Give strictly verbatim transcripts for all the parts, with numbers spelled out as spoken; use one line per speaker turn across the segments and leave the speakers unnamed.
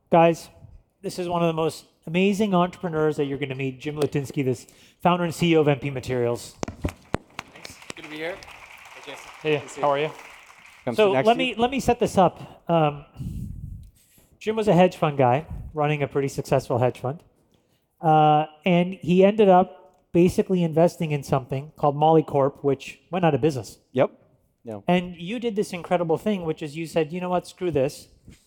Guys, this is one of the most amazing entrepreneurs that you're going to meet, Jim Litinsky, this founder and C E O of M P Materials.
Thanks. Good to be here. Hey, Jason.
Hey, how are you?
Come
So
next
let
to
me
you.
let me set this up. Um, Jim was a hedge fund guy running a pretty successful hedge fund, uh, and he ended up basically investing in something called Molly Corp, which went out of business.
Yep. Yeah.
And you did this incredible thing, which is you said, you know what, screw this.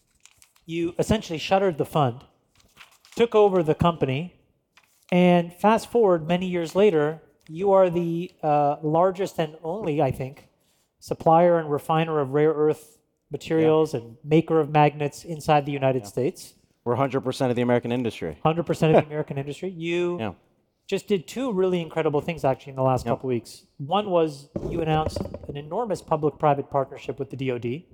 You essentially shuttered the fund, took over the company, and fast forward many years later, you are the uh, largest and only, I think, supplier and refiner of rare earth materials yeah. and maker of magnets inside the United yeah. States.
We're one hundred percent of the American industry.
one hundred percent of the American industry. You
yeah.
just did two really incredible things actually in the last
yep.
couple weeks. One was you announced an enormous public-private partnership with the D O D,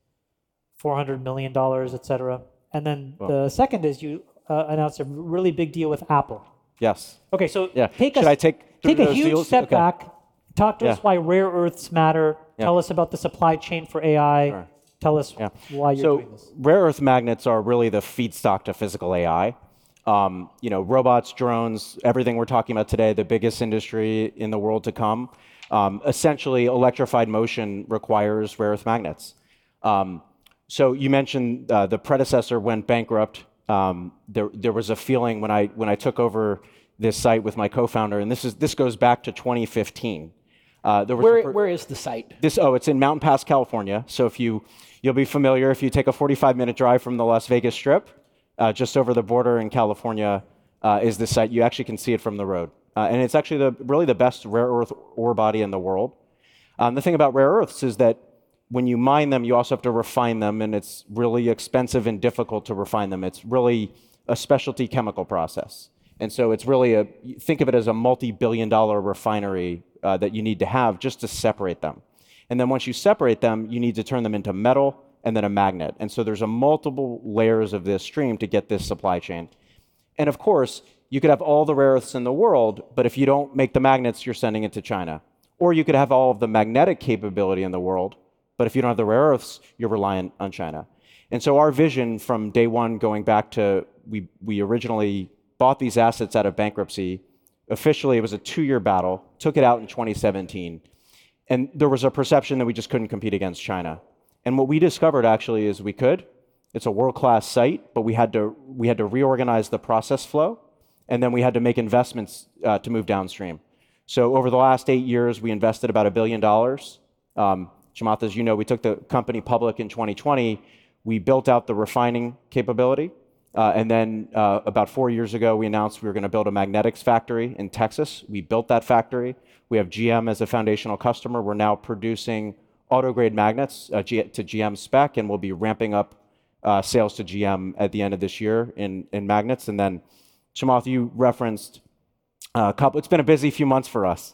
four hundred million dollars, et cetera. And then well. the second is you uh, announced a really big deal with Apple.
Yes.
Okay, so
yeah.
take,
Should
us,
I take,
take a huge
deals?
step
okay.
back. Talk to
yeah.
us why rare earths matter.
Yeah.
Tell us about the supply chain for A I.
Sure.
Tell us
yeah.
why you're
so,
doing this.
Rare earth magnets are really the feedstock to physical A I. Um, you know, robots, drones, everything we're talking about today, the biggest industry in the world to come. Um, essentially, electrified motion requires rare earth magnets. Um, so you mentioned uh, the predecessor went bankrupt. Um, there, there was a feeling when I when I took over this site with my co-founder, and this is this goes back to twenty fifteen. Uh, there was
where
per-
where is the site?
This oh, it's in Mountain Pass, California. So if you you'll be familiar if you take a forty-five minute drive from the Las Vegas Strip. Uh, just over the border in California uh, is this site. You actually can see it from the road. Uh, and it's actually the, really the best rare earth ore body in the world. Um, the thing about rare earths is that when you mine them, you also have to refine them, and it's really expensive and difficult to refine them. It's really a specialty chemical process. And so it's really a, think of it as a multi-billion dollar refinery uh, that you need to have just to separate them. And then once you separate them, you need to turn them into metal and then a magnet. And so there's a multiple layers of this stream to get this supply chain. And of course, you could have all the rare earths in the world, but if you don't make the magnets, you're sending it to China. Or you could have all of the magnetic capability in the world, but if you don't have the rare earths, you're reliant on China. And so our vision from day one, going back to, we, we originally bought these assets out of bankruptcy. Officially, it was a two-year battle, took it out in twenty seventeen. And there was a perception that we just couldn't compete against China. And what we discovered actually is we could. It's a world-class site, but we had to we had to reorganize the process flow, and then we had to make investments uh, to move downstream. So over the last eight years, we invested about a billion dollars. Um, Chamath, as you know, we took the company public in twenty twenty. We built out the refining capability, uh, and then uh, about four years ago, we announced we were going to build a magnetics factory in Texas. We built that factory. We have G M as a foundational customer. We're now producing auto-grade magnets uh, G- to G M spec, and we'll be ramping up uh, sales to G M at the end of this year in, in magnets. And then, Chamath, you referenced uh, a couple. It's been a busy few months for us.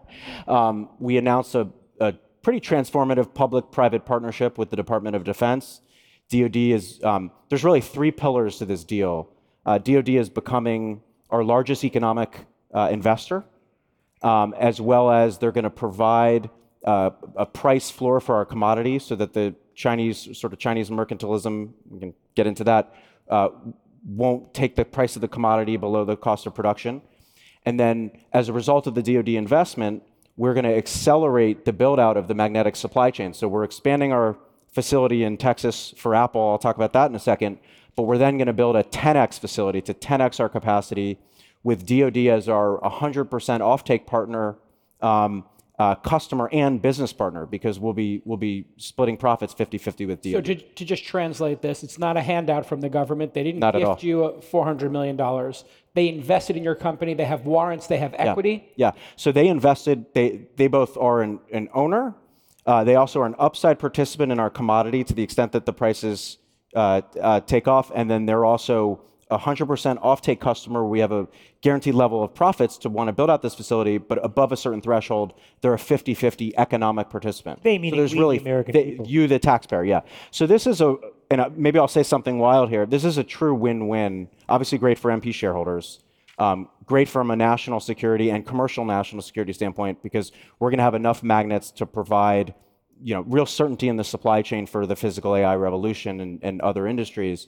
um, we announced a, a pretty transformative public-private partnership with the Department of Defense. D O D is, um, there's really three pillars to this deal. Uh, D O D is becoming our largest economic uh, investor, um, as well as they're going to provide Uh, a price floor for our commodities so that the Chinese, sort of Chinese mercantilism, we can get into that, uh, won't take the price of the commodity below the cost of production. And then as a result of the D O D investment, we're going to accelerate the build out of the magnetic supply chain. So we're expanding our facility in Texas for Apple. I'll talk about that in a second. But we're then going to build a ten X facility to ten X our capacity with D O D as our one hundred percent offtake partner, um, Uh, customer and business partner, because we'll be we'll be splitting profits fifty-fifty with D O D.
So to, to just translate this, it's not a handout from the government. They didn't
Not
gift you four hundred million dollars. They invested in your company. They have warrants. They have equity.
Yeah. yeah. So they invested. They they both are an, an owner. Uh, they also are an upside participant in our commodity to the extent that the prices uh, uh, take off, and then they're also a one hundred percent offtake customer. We have a guaranteed level of profits to want to build out this facility, but above a certain threshold, they're a fifty-fifty economic participant.
They meaning
so there's
we,
really
the American
they,
people.
You, the taxpayer, yeah. So this is a, and maybe I'll say something wild here. This is a true win-win. Obviously great for M P shareholders, um, great from a national security and commercial national security standpoint, because we're going to have enough magnets to provide, you know, real certainty in the supply chain for the physical A I revolution and, and other industries.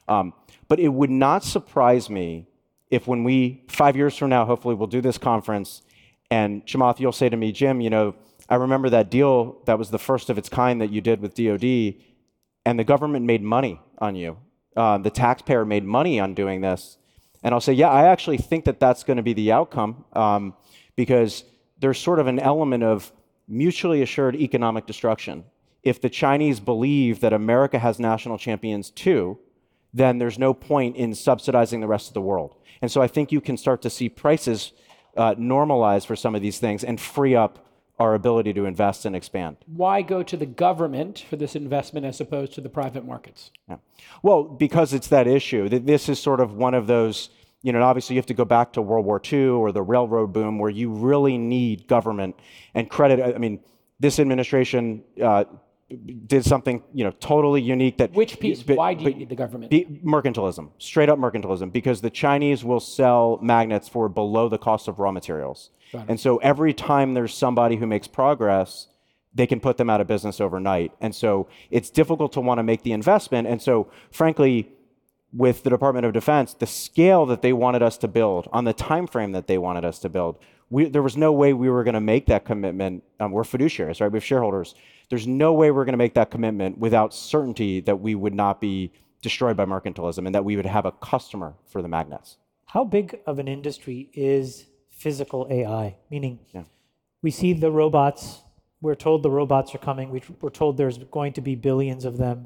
Um, but it would not surprise me if when we, five years from now, hopefully we'll do this conference, and Chamath, you'll say to me, Jim, you know, I remember that deal that was the first of its kind that you did with D O D, and the government made money on you. Uh, the taxpayer made money on doing this. And I'll say, yeah, I actually think that that's going to be the outcome um, because there's sort of an element of mutually assured economic destruction. If the Chinese believe that America has national champions too, then there's no point in subsidizing the rest of the world. And so I think you can start to see prices uh, normalize for some of these things and free up our ability to invest and expand.
Why go to the government for this investment as opposed to the private markets?
Yeah. Well, because it's that issue. This is sort of one of those, you know, obviously you have to go back to World War Two or the railroad boom where you really need government and credit. I mean, this administration uh, did something, you know, totally unique. That
Which piece?
But,
Why do you
but,
need the government?
Be, mercantilism, straight up mercantilism, because the Chinese will sell magnets for below the cost of raw materials. And so every time there's somebody who makes progress, they can put them out of business overnight. And so it's difficult to want to make the investment. And so frankly, with the Department of Defense, the scale that they wanted us to build on the time frame that they wanted us to build, we, there was no way we were going to make that commitment. Um, we're fiduciaries, right? We have shareholders. There's no way we're going to make that commitment without certainty that we would not be destroyed by mercantilism and that we would have a customer for the magnets.
How big of an industry is physical A I? Meaning,
yeah.
we see the robots, we're told the robots are coming, we, we're told there's going to be billions of them.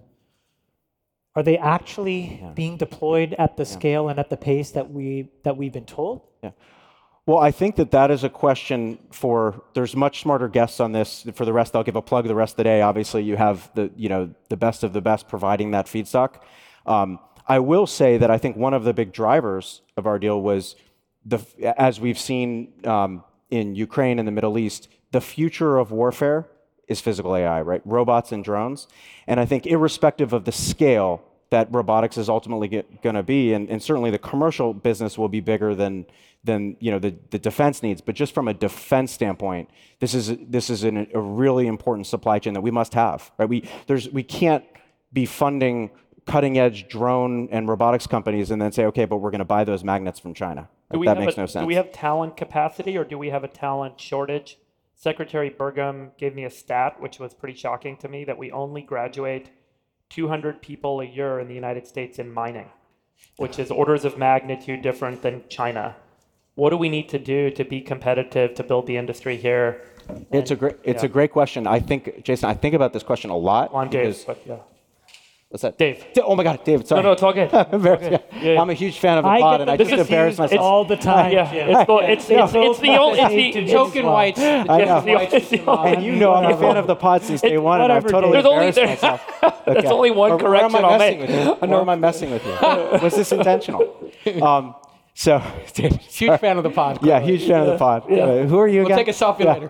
Are they actually yeah. being deployed at the yeah. scale and at the pace that, we, that we've been told?
Yeah. Well, I think that that is a question for, there's much smarter guests on this. For the rest, I'll give a plug the rest of the day. Obviously, you have the, you know, the best of the best providing that feedstock. Um, I will say that I think one of the big drivers of our deal was The, as we've seen um, in Ukraine and the Middle East, the future of warfare is physical A I, right? Robots and drones. And I think irrespective of the scale that robotics is ultimately going to be, and, and certainly the commercial business will be bigger than, than you know, the, the defense needs, but just from a defense standpoint, this is, this is an, a really important supply chain that we must have, right? We, there's, we can't be funding cutting-edge drone and robotics companies and then say, okay, but we're going to buy those magnets from China.
Do we
that
have
makes
a,
no sense.
Do we have talent capacity or do we have a talent shortage? Secretary Burgum gave me a stat, which was pretty shocking to me, that we only graduate two hundred people a year in the United States in mining, which is orders of magnitude different than China. What do we need to do to be competitive, to build the industry here?
It's
and,
a great, it's
yeah.
a great question. I think, Jason, I think about this question a lot.
Well, I'm Dave, but yeah.
What's that?
Dave.
Oh my God, David, sorry.
No, no, it's all good. It's all good.
Yeah, yeah. I'm a huge fan of the
I
pod,
get
and I
this
just embarrass
confused
myself.
all the time.
Yeah,
Jim.
it's, the, it's, it's, it's the only, it's the,
Token whites.
I know.
it's the, it's the only,
And you know I'm a fan of the pod since day
It-
one, and I've
whatever,
totally
Dave.
There's only-
embarrassed
there-
myself.
There's
Okay.
only one
Or- or am
correction
I
I'll
messing
make.
with you? Or am I messing with you? Was this intentional? Um, so, David,
Huge fan of the pod.
yeah, huge fan of the pod.
Yeah.
Uh, who are you
We'll
again?
take a selfie later.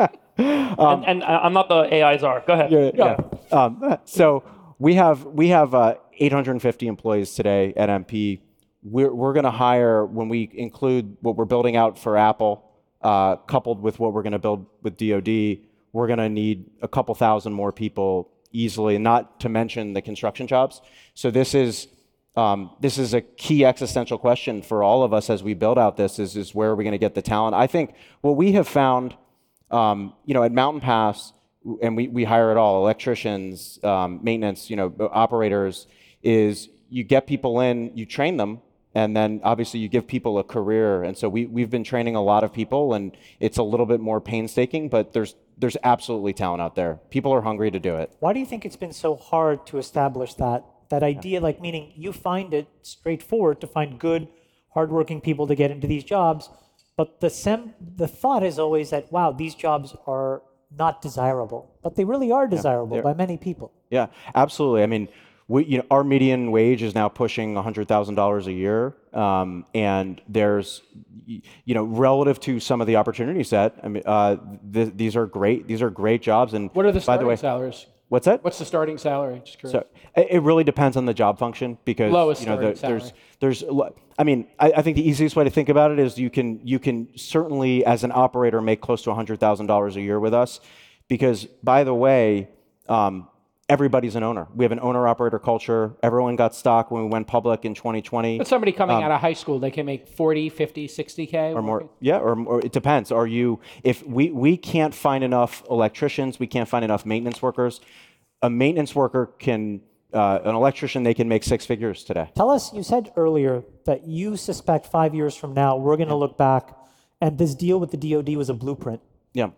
and, and I- I'm not the A I czar. Go ahead.
Yeah. yeah. Um, so we have we have uh, eight hundred fifty employees today at M P. We're we're going to hire, when we include what we're building out for Apple, uh, coupled with what we're going to build with D O D, we're going to need a couple thousand more people easily, not to mention the construction jobs. So this is um, this is a key existential question for all of us as we build out this. Is is where are we going to get the talent? I think what we have found, um, you know, at Mountain Pass, and we, we hire it all, electricians, um, maintenance, you know, operators, is you get people in, you train them, and then obviously you give people a career. And so we, we've been training a lot of people, and it's a little bit more painstaking, but there's there's absolutely talent out there. People are hungry to do it.
Why do you think it's been so hard to establish that, that idea, like meaning you find it straightforward to find good, hardworking people to get into these jobs, but the sem- the thought is always that, wow, these jobs are not desirable, but they really are desirable
yeah,
by many people.
Yeah, absolutely. I mean, we, you know, our median wage is now pushing one hundred thousand dollars a year, um, and there's, you know, relative to some of the opportunity set, I mean, uh, th- these are great. These are great jobs. And
What are the
by
starting
the way,
salaries?
what's that?
What's the starting salary? Just curious.
So it it really depends on the job function because
Lowest
you know the,
starting
there's there's a lo- I mean I, I think the easiest way to think about it is you can you can certainly as an operator make close to one hundred thousand dollars a year with us, because by the way, um, everybody's an owner. We have an owner-operator culture. Everyone got stock when we went public in twenty twenty.
But somebody coming out of high school, they can make forty, fifty, sixty K?
Or more, yeah, or, or it depends. Are you, if we, we can't find enough electricians, we can't find enough maintenance workers. A maintenance worker can, uh, an electrician, they can make six figures today.
Tell us, you said earlier that you suspect five years from now, we're going to look back and this deal with the D O D was a blueprint.
Yeah.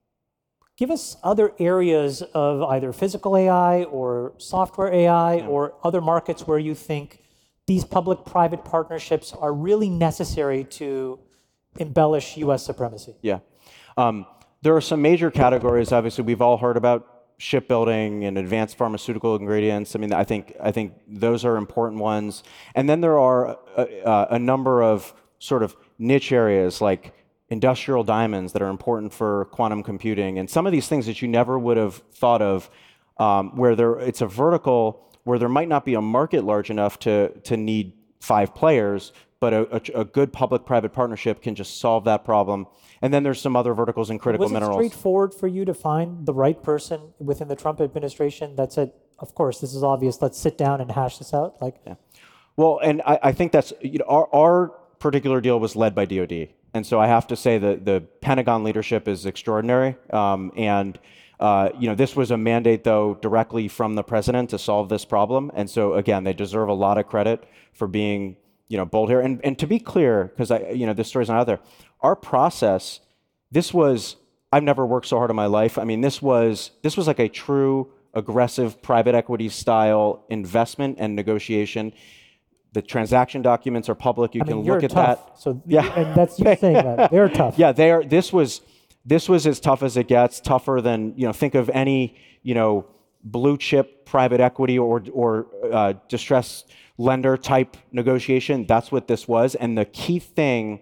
Give us other areas of either physical A I or software A I yeah. or other markets where you think these public-private partnerships are really necessary to embellish U S supremacy.
Yeah. Um, there are some major categories. Obviously, we've all heard about shipbuilding and advanced pharmaceutical ingredients. I mean, I think, I think those are important ones. And then there are a, a, a number of sort of niche areas like industrial diamonds that are important for quantum computing, and some of these things that you never would have thought of, um, where there it's a vertical where there might not be a market large enough to to need five players, but a, a, a good public-private partnership can just solve that problem. And then there's some other verticals in critical
Was it
minerals.
straightforward for you to find the right person within the Trump administration that said, "Of course, this is obvious. Let's sit down and hash this out"? Like,
yeah. Well, and I, I think that's you know our our particular deal was led by D O D. And so I have to say that the Pentagon leadership is extraordinary. Um, and uh, you know, this was a mandate, though, directly from the president to solve this problem. And so, again, they deserve a lot of credit for being, you know, bold here. And, and to be clear, because I, you know, this story's not out there, our process, this was, I've never worked so hard in my life. I mean, this was this was like a true aggressive private equity style investment and negotiation. The transaction documents are public. You
I
can
mean,
look
you're
at
tough,
that.
So
yeah,
and that's you saying that they're tough.
Yeah, they are. This was this was as tough as it gets. Tougher than you know. Think of any you know blue chip private equity or or uh, distressed lender type negotiation. That's what this was. And the key thing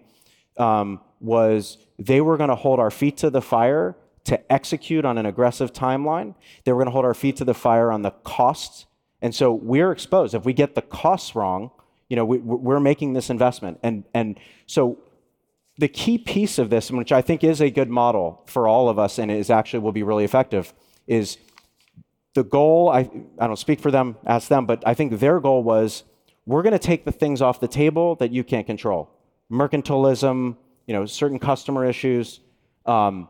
um, was they were going to hold our feet to the fire to execute on an aggressive timeline. They were going to hold our feet to the fire on the costs. And so we're exposed. If we get the costs wrong, you know, we, we're making this investment. And, and so the key piece of this, which I think is a good model for all of us and is actually will be really effective, is the goal, I, I don't speak for them, ask them, but I think their goal was, we're going to take the things off the table that you can't control. Mercantilism, you know, certain customer issues. Um,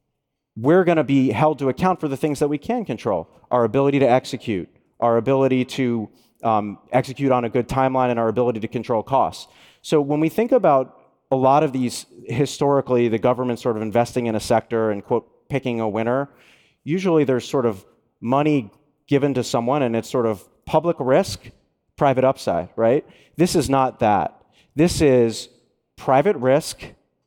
we're going to be held to account for the things that we can control. Our ability to execute, our ability to um, execute on a good timeline, and our ability to control costs. So when we think about a lot of these, historically, the government sort of investing in a sector and, quote, picking a winner, usually there's sort of money given to someone, and it's sort of public risk, private upside, right? This is not that. This is private risk,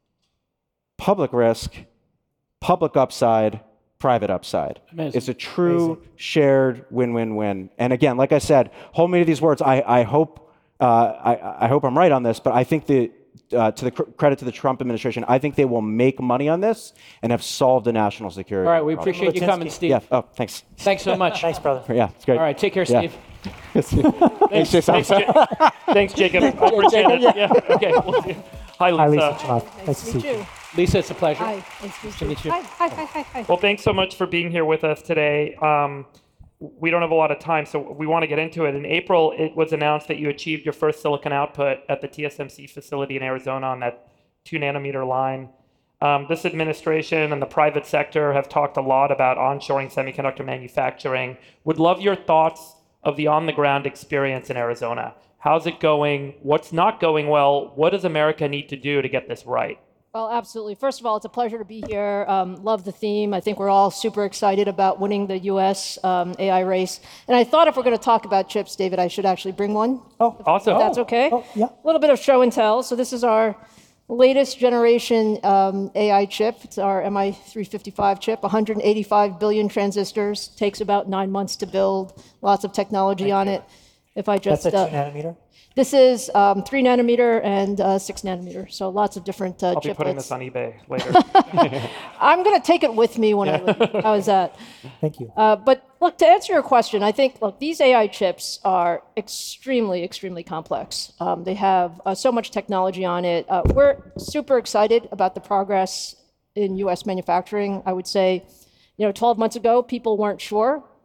public risk, public upside, private upside.
Amazing.
It's a true
Amazing.
shared win-win-win. And again, like I said, hold me to these words. I, I hope uh, I, I hope I'm right on this, but I think the uh, to the cr- credit to the Trump administration, I think they will make money on this and have solved the national security
All right, we
problem.
appreciate you coming, Steve.
Yeah. Oh, thanks.
Thanks so much.
Thanks, brother.
Yeah, it's great.
All right, take care,
Yeah.
Steve.
Thanks, Jason.
Thanks, Ja- Thanks, Jacob. I appreciate it. Yeah. Okay. We'll see you. Hi,
Hi,
Lisa.
Lisa. Chamath. Nice to see you.
Lisa, it's a pleasure.
Hi, nice
to meet you.
Hi, hi, hi, hi, hi.
Well, thanks so much for being here with us today. Um, we don't have a lot of time, so we want to get into it. In April, it was announced that you achieved your first silicon output at the T S M C facility in Arizona on that two nanometer line. Um, this administration and the private sector have talked a lot about onshoring semiconductor manufacturing. Would love your thoughts of the on-the-ground experience in Arizona. How's it going? What's not going well? What does America need to do to get this right?
Well, absolutely. First of all, it's a pleasure to be here. Um, love the theme. I think we're all super excited about winning the U S um, A I race. And I thought if we're going to talk about chips, David, I should actually bring one.
Oh,
Awesome.
If that's okay.
Oh, yeah.
A little bit of show and tell. So this is our latest generation um, A I chip. It's our M I three fifty-five chip, one hundred eighty-five billion transistors. Takes about nine months to build. Lots of technology on it. If I just
That's a
uh,
two nanometer.
This is um, three nanometer and uh, six nanometer, so lots of different uh,
I'll be putting
chiplets.
this on eBay later.
I'm going to take it with me when I leave. How is that?
Thank you.
Uh, but look, to answer your question, I think, look, these A I chips are extremely, extremely complex. Um, they have uh, so much technology on it. Uh, we're super excited about the progress in U S manufacturing. I would say, you know, twelve months ago, people weren't sure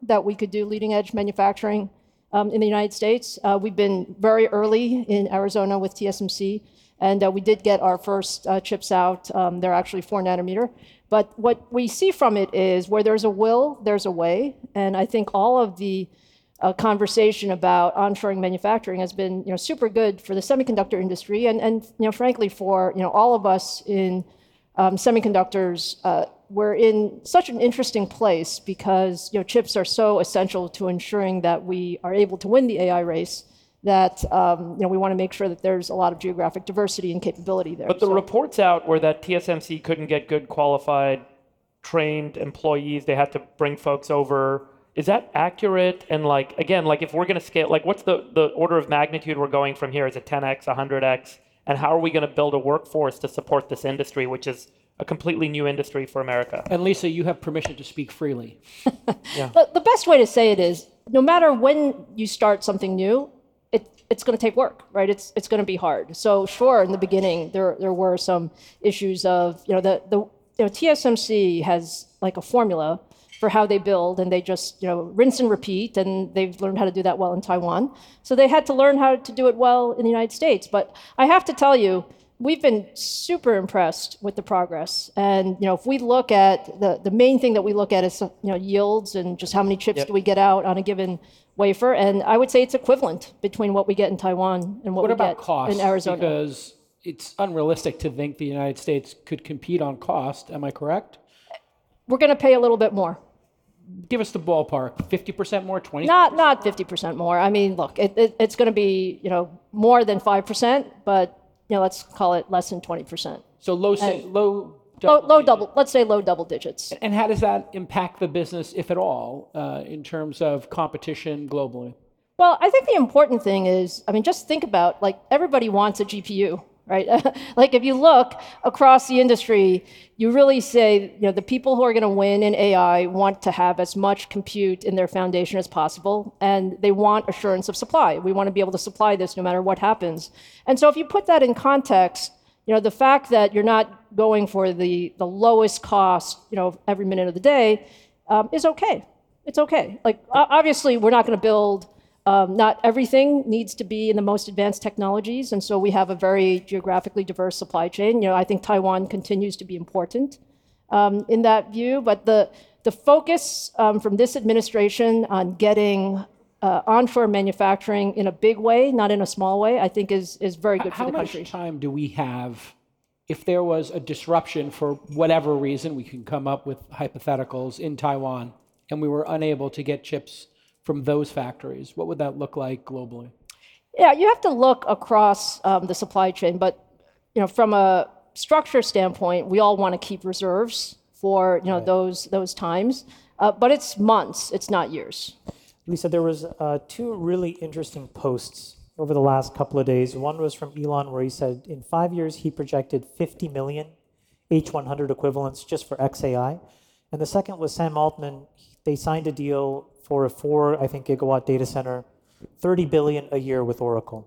that we could do leading edge manufacturing um, in the United States. Uh, we've been very early in Arizona with T S M C, and uh, we did get our first uh, chips out. Um, they're actually four nanometer. But what we see from it is where there's a will, there's a way. And I think all of the uh, conversation about onshoring manufacturing has been, you know, super good for the semiconductor industry, and, and you know, frankly, for you know, all of us in um, semiconductors. Uh, we're in such an interesting place because you know, chips are so essential to ensuring that we are able to win the A I race, that um, you know, we want to make sure that there's a lot of geographic diversity and capability there.
But the
So-
reports out were that T S M C couldn't get good qualified, trained employees. They had to bring folks over. Is that accurate? And like, again, like if we're going to scale, like what's the, the order of magnitude we're going from here? Is it ten X, one hundred X? And how are we going to build a workforce to support this industry, which is a completely new industry for America?
And Lisa, you have permission to speak freely.
The, the best way to say it is, no matter when you start something new, it, it's going to take work, right? It's it's going to be hard. So sure, in the beginning, there there were some issues of, you know, the the you know, T S M C has like a formula for how they build, and they just, you know, rinse and repeat, and they've learned how to do that well in Taiwan. So they had to learn how to do it well in the United States. But I have to tell you, we've been super impressed with the progress. And you know, if we look at the, the main thing that we look at is you know, yields and just how many chips
Yep.
do we get out on a given wafer. And I would say it's equivalent between what we get in Taiwan and what,
What
we
about
get
cost?
in Arizona.
Because it's unrealistic to think the United States could compete on cost. Am I correct?
We're going to pay a little bit more.
Give us the ballpark. fifty percent more, twenty?
Not not fifty percent more. I mean, look, it, it, it's going to be you know more than five percent, but you know, let's call it less than twenty percent.
So low, say, low,
Low, low
digit.
double. Let's say low double digits.
And how does that impact the business, if at all, uh, in terms of competition globally?
Well, I think the important thing is, I mean, just think about, like, everybody wants a G P U, right? Like, if you look across the industry, you really say, you know, the people who are going to win in A I want to have as much compute in their foundation as possible, and they want assurance of supply. We want to be able to supply this no matter what happens. And so if you put that in context, you know, the fact that you're not going for the, the lowest cost, you know, every minute of the day um, is okay. It's okay. Like, o- obviously, we're not going to build Um, not everything needs to be in the most advanced technologies, and so we have a very geographically diverse supply chain. You know, I think Taiwan continues to be important um, in that view, but the the focus um, from this administration on getting uh, onshore manufacturing in a big way, not in a small way, I think is is very good
How
for the
much
country.
time do we have if there was a disruption for whatever reason? We can come up with hypotheticals in Taiwan, and we were unable to get chips from those factories. What would that look like globally?
Yeah, you have to look across um, the supply chain, but you know, from a structure standpoint, we all want to keep reserves for you know those those times, uh, but it's months, it's not years.
Lisa, there was uh, two really interesting posts over the last couple of days. One was from Elon, where he said in five years he projected fifty million H one hundred equivalents just for X A I, and the second was Sam Altman. They signed a deal for a four, I think, gigawatt data center, thirty billion a year with Oracle.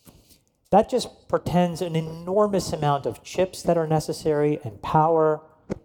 That just portends an enormous amount of chips that are necessary and power.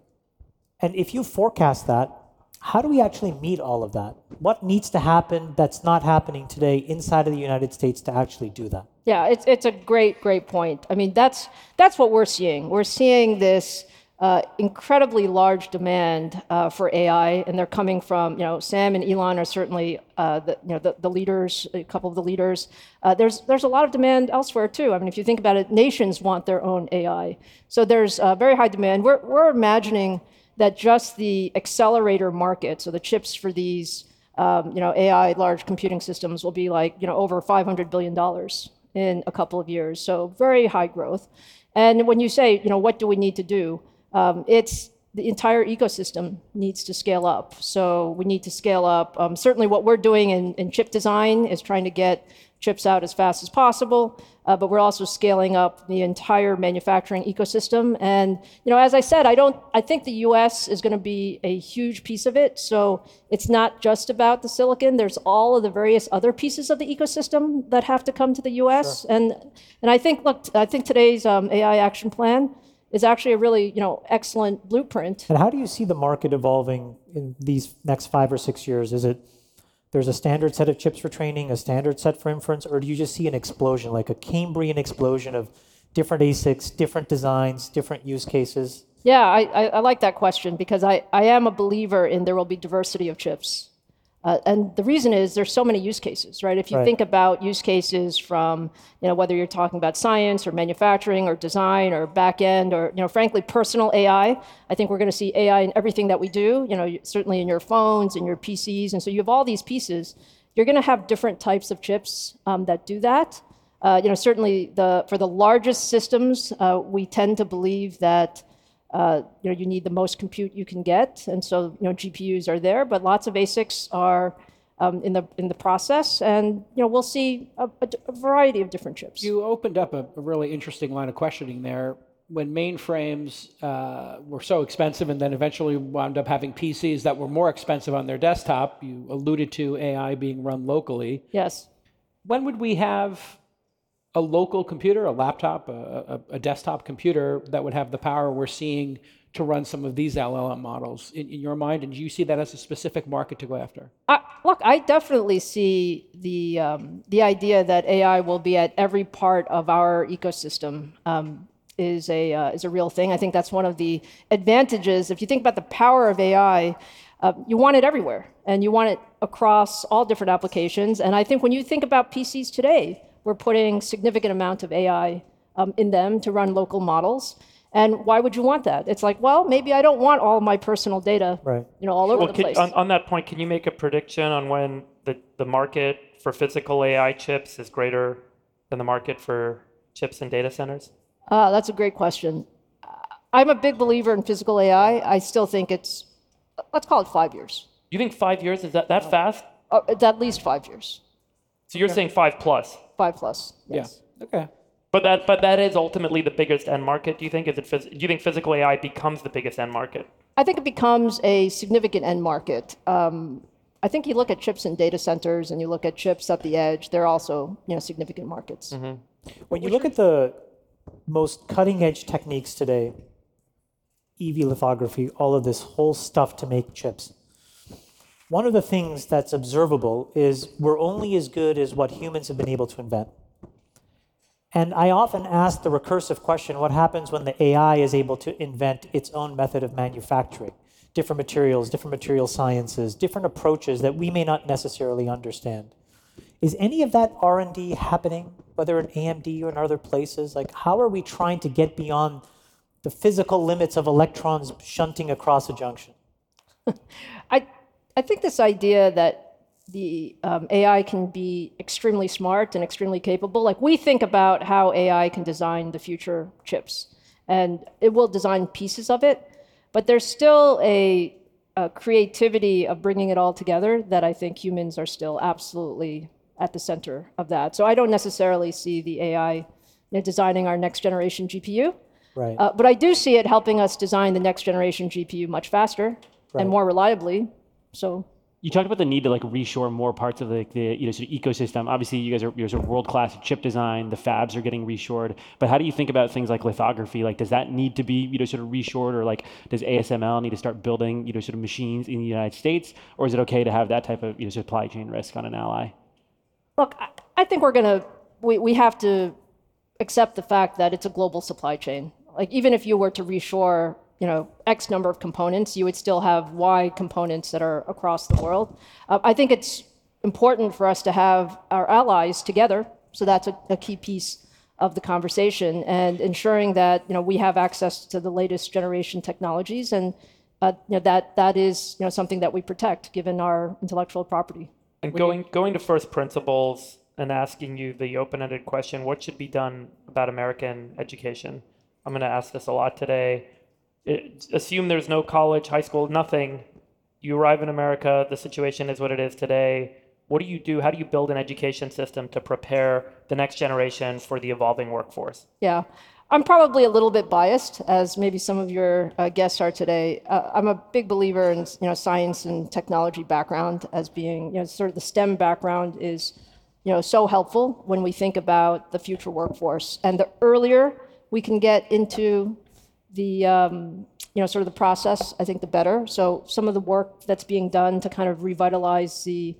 And if you forecast that, how do we actually meet all of that? What needs to happen that's not happening today inside of the United States to actually do that?
Yeah, it's it's a great great point. I mean, that's that's what we're seeing. We're seeing this Uh, incredibly large demand uh, for A I, and they're coming from, you know, Sam and Elon are certainly uh, the, you know, the, the leaders, a couple of the leaders. Uh, there's there's a lot of demand elsewhere too. I mean, if you think about it, nations want their own A I, so there's uh, very high demand. We're we're imagining that just the accelerator market, so the chips for these, um, you know, A I large computing systems will be like, you know, over five hundred billion dollars in a couple of years. So very high growth. And when you say, you know, what do we need to do? Um, it's the entire ecosystem needs to scale up. So we need to scale up. Um, certainly what we're doing in, in chip design is trying to get chips out as fast as possible, uh, but we're also scaling up the entire manufacturing ecosystem. And, you know, as I said, I don't, I think the U S is going to be a huge piece of it. So it's not just about the silicon. There's all of the various other pieces of the ecosystem that have to come to the U S. Sure. And, and I think, look, I think today's um, A I action plan is actually a really, you know, excellent blueprint.
And how do you see the market evolving in these next five or six years? Is it there's a standard set of chips for training, a standard set for inference, or do you just see an explosion, like a Cambrian explosion of different A SICs, different designs, different use cases?
Yeah, I, I, I like that question because I, I am a believer in there will be diversity of chips. Uh, and the reason is there's so many use cases, right? If you
Right.
think about use cases from, you know, whether you're talking about science or manufacturing or design or back end or, you know, frankly, personal A I, I think we're going to see A I in everything that we do, you know, certainly in your phones and your P Cs. And so you have all these pieces. You're going to have different types of chips um, that do that. Uh, you know, certainly the for the largest systems, uh, we tend to believe that Uh, you know, you need the most compute you can get, and so you know G P Us are there, but lots of A SICs are um, in the in the process, and you know we'll see a, a, a variety of different chips.
You opened up a, a really interesting line of questioning there. When mainframes uh, were so expensive and then eventually wound up having P Cs that were more expensive on their desktop, you alluded to A I being run locally.
Yes.
When would we have a local computer, a laptop, a, a, a desktop computer that would have the power we're seeing to run some of these L L M models in, in your mind? And do you see that as a specific market to go after?
Uh, look, I definitely see the um, the idea that A I will be at every part of our ecosystem um, is a uh, is a real thing. I think that's one of the advantages. If you think about the power of A I, uh, you want it everywhere, and you want it across all different applications. And I think when you think about P Cs today, we're putting significant amount of A I um, in them to run local models. And why would you want that? It's like, well, maybe I don't want all my personal data,
Right.
you know, all over
Well,
the
can,
place.
on, on that point, can you make a prediction on when the, the market for physical A I chips is greater than the market for chips in data centers?
Uh, that's a great question. I'm a big believer in physical A I. I still think it's, let's call it five years.
You think five years is that, that fast?
Uh, it's at least five years,
So you're saying five plus?
five plus. Yes.
Yeah. Okay.
But that but that is ultimately the biggest end market. Do you think? Is it? phys- Do you think physical A I becomes the biggest end market?
I think it becomes a significant end market. Um, I think you look at chips in data centers and you look at chips at the edge, they're also you know significant markets.
Mm-hmm. When you look at the most cutting edge techniques today, E V lithography, all of this whole stuff to make chips, one of the things that's observable is we're only as good as what humans have been able to invent. And I often ask the recursive question, what happens when the A I is able to invent its own method of manufacturing? Different materials, different material sciences, different approaches that we may not necessarily understand. Is any of that R and D happening, whether at A M D or in other places? Like, how are we trying to get beyond the physical limits of electrons shunting across a junction?
I, I think this idea that the um, A I can be extremely smart and extremely capable, like we think about how A I can design the future chips, and it will design pieces of it, but there's still a, a creativity of bringing it all together that I think humans are still absolutely at the center of that. So I don't necessarily see the A I you know, designing our next generation G P U,
Right.
uh, but I do see it helping us design the next generation G P U much faster
Right.
and more reliably. So.
You talked about the need to like reshore more parts of the, the you know sort of ecosystem. Obviously, you guys are you're sort of world class at chip design. The fabs are getting reshored. But how do you think about things like lithography? Like, does that need to be you know sort of reshored, or like does A S M L need to start building you know sort of machines in the United States, or is it okay to have that type of you know supply chain risk on an ally?
Look, I- I think we're gonna we, we have to accept the fact that it's a global supply chain. Like even if you were to reshore, you know, X number of components, you would still have Y components that are across the world. Uh, I think it's important for us to have our allies together, so that's a, a key piece of the conversation, and ensuring that you know we have access to the latest generation technologies, and uh, you know that that is you know something that we protect given our intellectual property.
And going going to first principles and asking you the open-ended question, what should be done about American education? I'm going to ask this a lot today. It, assume there's no college, high school, nothing. You arrive in America, the situation is what it is today. What do you do? How do you build an education system to prepare the next generation for the evolving workforce?
Yeah, I'm probably a little bit biased, as maybe some of your uh, guests are today. Uh, I'm a big believer in you know science and technology background as being you know sort of the STEM background is you know so helpful when we think about the future workforce. And the earlier we can get into the um, you know sort of the process, I think the better. So some of the work that's being done to kind of revitalize the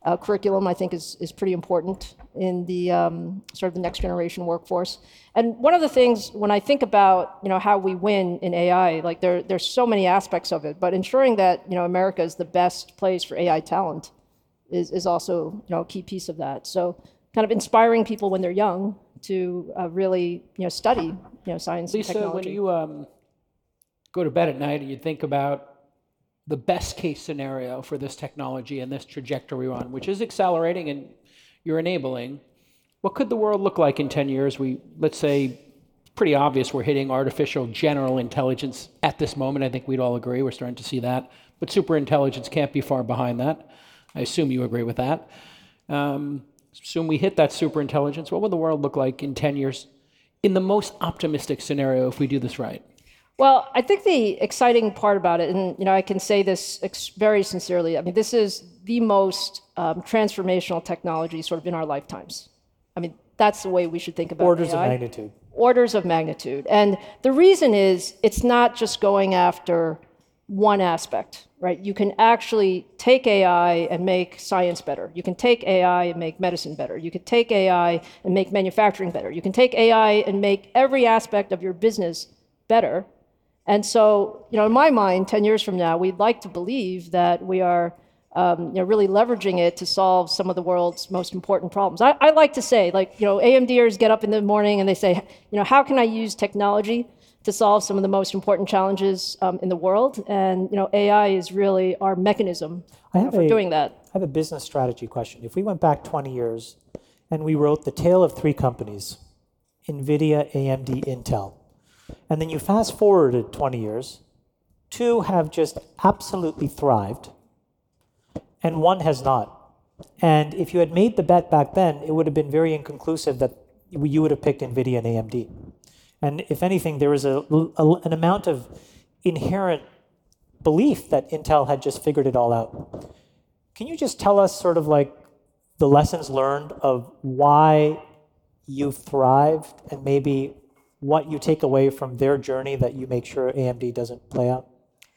Uh, curriculum, I think, is, is pretty important in the um, sort of the next generation workforce. And one of the things when I think about, you know, how we win in A I, like there, there's so many aspects of it, but ensuring that, you know, America is the best place for A I talent is, is also, you know, a key piece of that. So kind of inspiring people when they're young to uh, really, you know, study, you know, science
Lisa,
and technology.
when you um, go to bed at night and you think about the best case scenario for this technology and this trajectory we're on, which is accelerating and you're enabling, what could the world look like in ten years? We, let's say, pretty obvious we're hitting artificial general intelligence at this moment. I think we'd all agree. We're starting to see that. But super intelligence can't be far behind that. I assume you agree with that. Um, assume we hit that super intelligence. What would the world look like in ten years in the most optimistic scenario if we do this right?
Well, I think the exciting part about it, and you know, I can say this ex- very sincerely. I mean, this is the most um, transformational technology, sort of in our lifetimes. I mean, that's the way we should think about
Orders
A I.
of magnitude.
Orders of magnitude, and the reason is it's not just going after one aspect, right? You can actually take A I and make science better. You can take A I and make medicine better. You can take A I and make manufacturing better. You can take A I and make every aspect of your business better. And so, you know, in my mind, ten years from now, we'd like to believe that we are, um, you know, really leveraging it to solve some of the world's most important problems. I, I like to say, like, you know, AMDers get up in the morning and they say, you know, how can I use technology to solve some of the most important challenges um, in the world? And, you know, A I is really our mechanism
I
uh,
have
for
a-
doing that.
I have a business strategy question. If we went back twenty years and we wrote the tale of three companies, NVIDIA, A M D, Intel, and then you fast forwarded twenty years, two have just absolutely thrived, and one has not. And if you had made the bet back then, it would have been very inconclusive that you would have picked NVIDIA and A M D. And if anything, there was a, a, an amount of inherent belief that Intel had just figured it all out. Can you just tell us sort of like the lessons learned of why you thrived and maybe what you take away from their journey that you make sure A M D doesn't play out?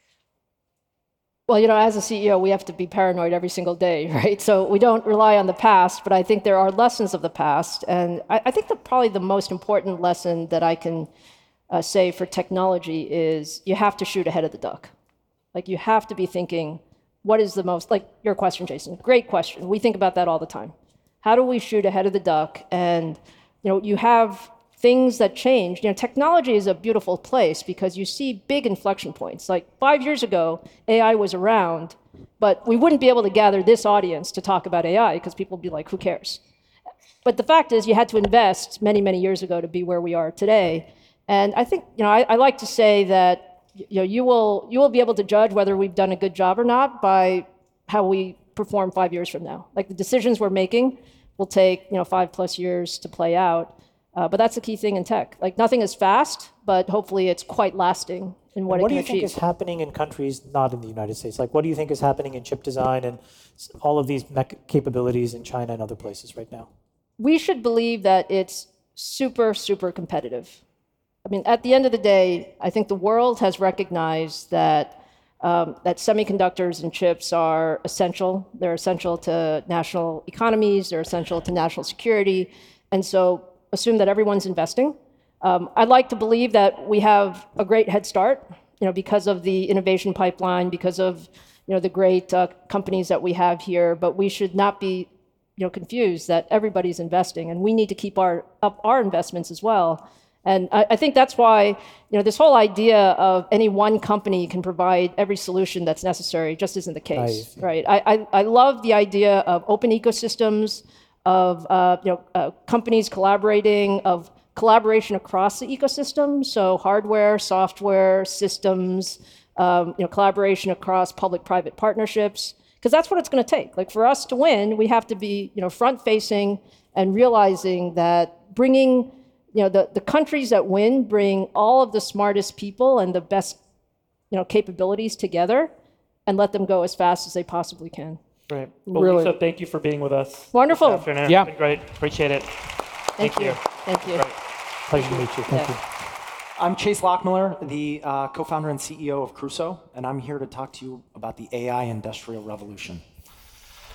Well, you know, as a C E O, we have to be paranoid every single day, right? So we don't rely on the past, but I think there are lessons of the past. And I, I think that probably the most important lesson that I can uh, say for technology is you have to shoot ahead of the duck. Like, you have to be thinking, what is the most, like your question, Jason, great question. We think about that all the time. How do we shoot ahead of the duck? And, you know, you have things that change. You know, technology is a beautiful place because you see big inflection points. Like five years ago, A I was around, but we wouldn't be able to gather this audience to talk about A I because people would be like, who cares? But the fact is, you had to invest many, many years ago to be where we are today. And I think, you know, I, I like to say that, you know, you will you will be able to judge whether we've done a good job or not by how we perform five years from now. Like the decisions we're making will take, you know, five plus years to play out. Uh, but that's the key thing in tech. Like nothing is fast, but hopefully it's quite lasting in what,
What
it
do
can
you think
achieve.
is happening in countries not in the United States? Like, what do you think is happening in chip design and s- all of these mech- capabilities in China and other places right now?
We should believe that it's super, super competitive. I mean, at the end of the day, I think the world has recognized that um, that semiconductors and chips are essential. They're essential to national economies. They're essential to national security. And so assume that everyone's investing. Um, I'd like to believe that we have a great head start, you know, because of the innovation pipeline, because of, you know, the great uh, companies that we have here. But we should not be, you know, confused that everybody's investing, and we need to keep our up our investments as well. And I, I think that's why, you know, this whole idea of any one company can provide every solution that's necessary just isn't the case,
Right.
right? I, I, I love the idea of open ecosystems, of uh, you know uh, companies collaborating, of collaboration across the ecosystem. So hardware, software, systems, um, you know, collaboration across public-private partnerships, because that's what it's going to take. Like for us to win, we have to be, you know, front-facing and realizing that bringing, you know, the, the countries that win bring all of the smartest people and the best, you know, capabilities together and let them go as fast as they possibly can.
Great. Well,
Really-
Lisa, thank you for being with us.
Wonderful.
This afternoon.
Yeah.
It's been great. Appreciate it.
Thank,
Thank
you.
you.
Thank you.
Great.
Pleasure to meet you. Thank
Yeah.
you.
I'm Chase Lockmiller, the uh, co-founder and C E O of Crusoe, and I'm here to talk to you about the A I industrial revolution.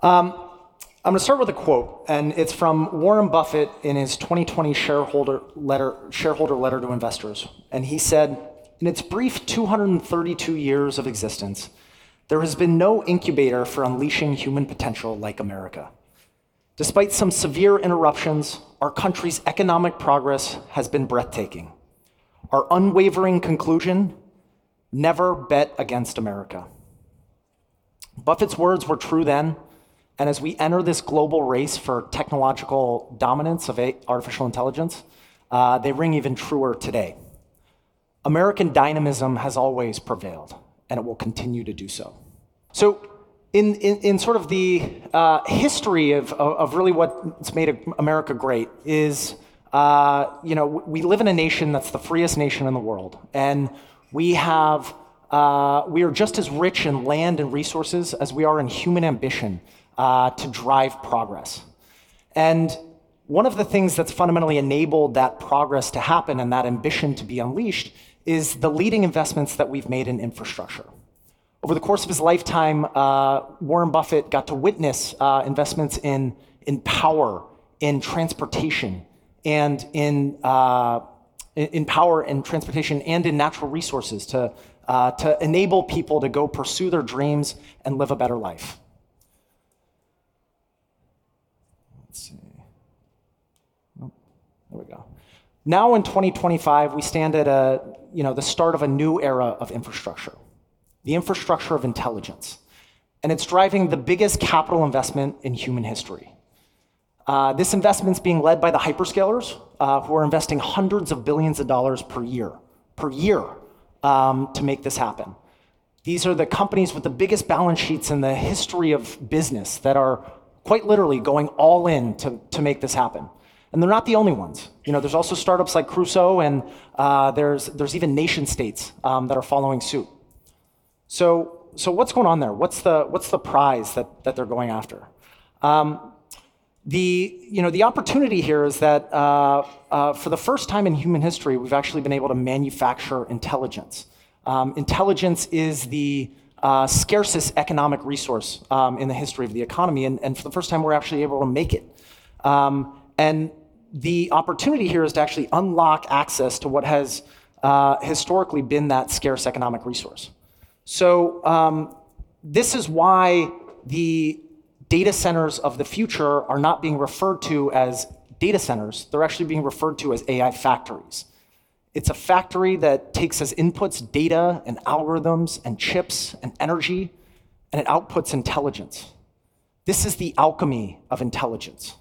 I'm going to start with a quote, and it's from Warren Buffett in his twenty twenty shareholder letter, shareholder letter to investors. And he said, in its brief two hundred thirty-two years of existence, there has been no incubator for unleashing human potential like America. Despite some severe interruptions, our country's economic progress has been breathtaking. Our unwavering conclusion, never bet against America. Buffett's words were true then, and as we enter this global race for technological dominance of artificial intelligence, uh, they ring even truer today. American dynamism has always prevailed, and it will continue to do so. So in, in, in sort of the uh, history of, of really what's made America great is, uh, you know, we live in a nation that's the freest nation in the world, and we have, uh, we are just as rich in land and resources as we are in human ambition uh, to drive progress. And one of the things that's fundamentally enabled that progress to happen and that ambition to be unleashed is the leading investments that we've made in infrastructure. Over the course of his lifetime, uh, Warren Buffett got to witness uh, investments in, in power, in transportation, and in, uh, in power and transportation and in natural resources to, uh, to enable people to go pursue their dreams and live a better life. Let's see. Oh, there we go. Now in twenty twenty-five, we stand at a, you know, the start of a new era of infrastructure, the infrastructure of intelligence. And it's driving the biggest capital investment in human history. Uh, this investment's being led by the hyperscalers, uh, who are investing hundreds of billions of dollars per year, per year, um, to make this happen. These are the companies with the biggest balance sheets in the history of business that are quite literally going all in to, to make this happen. And they're not the only ones. You know, there's also startups like Crusoe, and uh, there's, there's even nation states um, that are following suit. So, so what's going on there? What's the, what's the prize that, that they're going after? Um, the, you know, the opportunity here is that uh, uh, for the first time in human history, we've actually been able to manufacture intelligence. Um, intelligence is the uh, scarcest economic resource um, in the history of the economy, and, and for the first time, we're actually able to make it. Um, and the opportunity here is to actually unlock access to what has uh, historically been that scarce economic resource. So um, this is why the data centers of the future are not being referred to as data centers. They're actually being referred to as A I factories. It's a factory that takes as inputs data and algorithms and chips and energy, and it outputs intelligence. This is the alchemy of intelligence.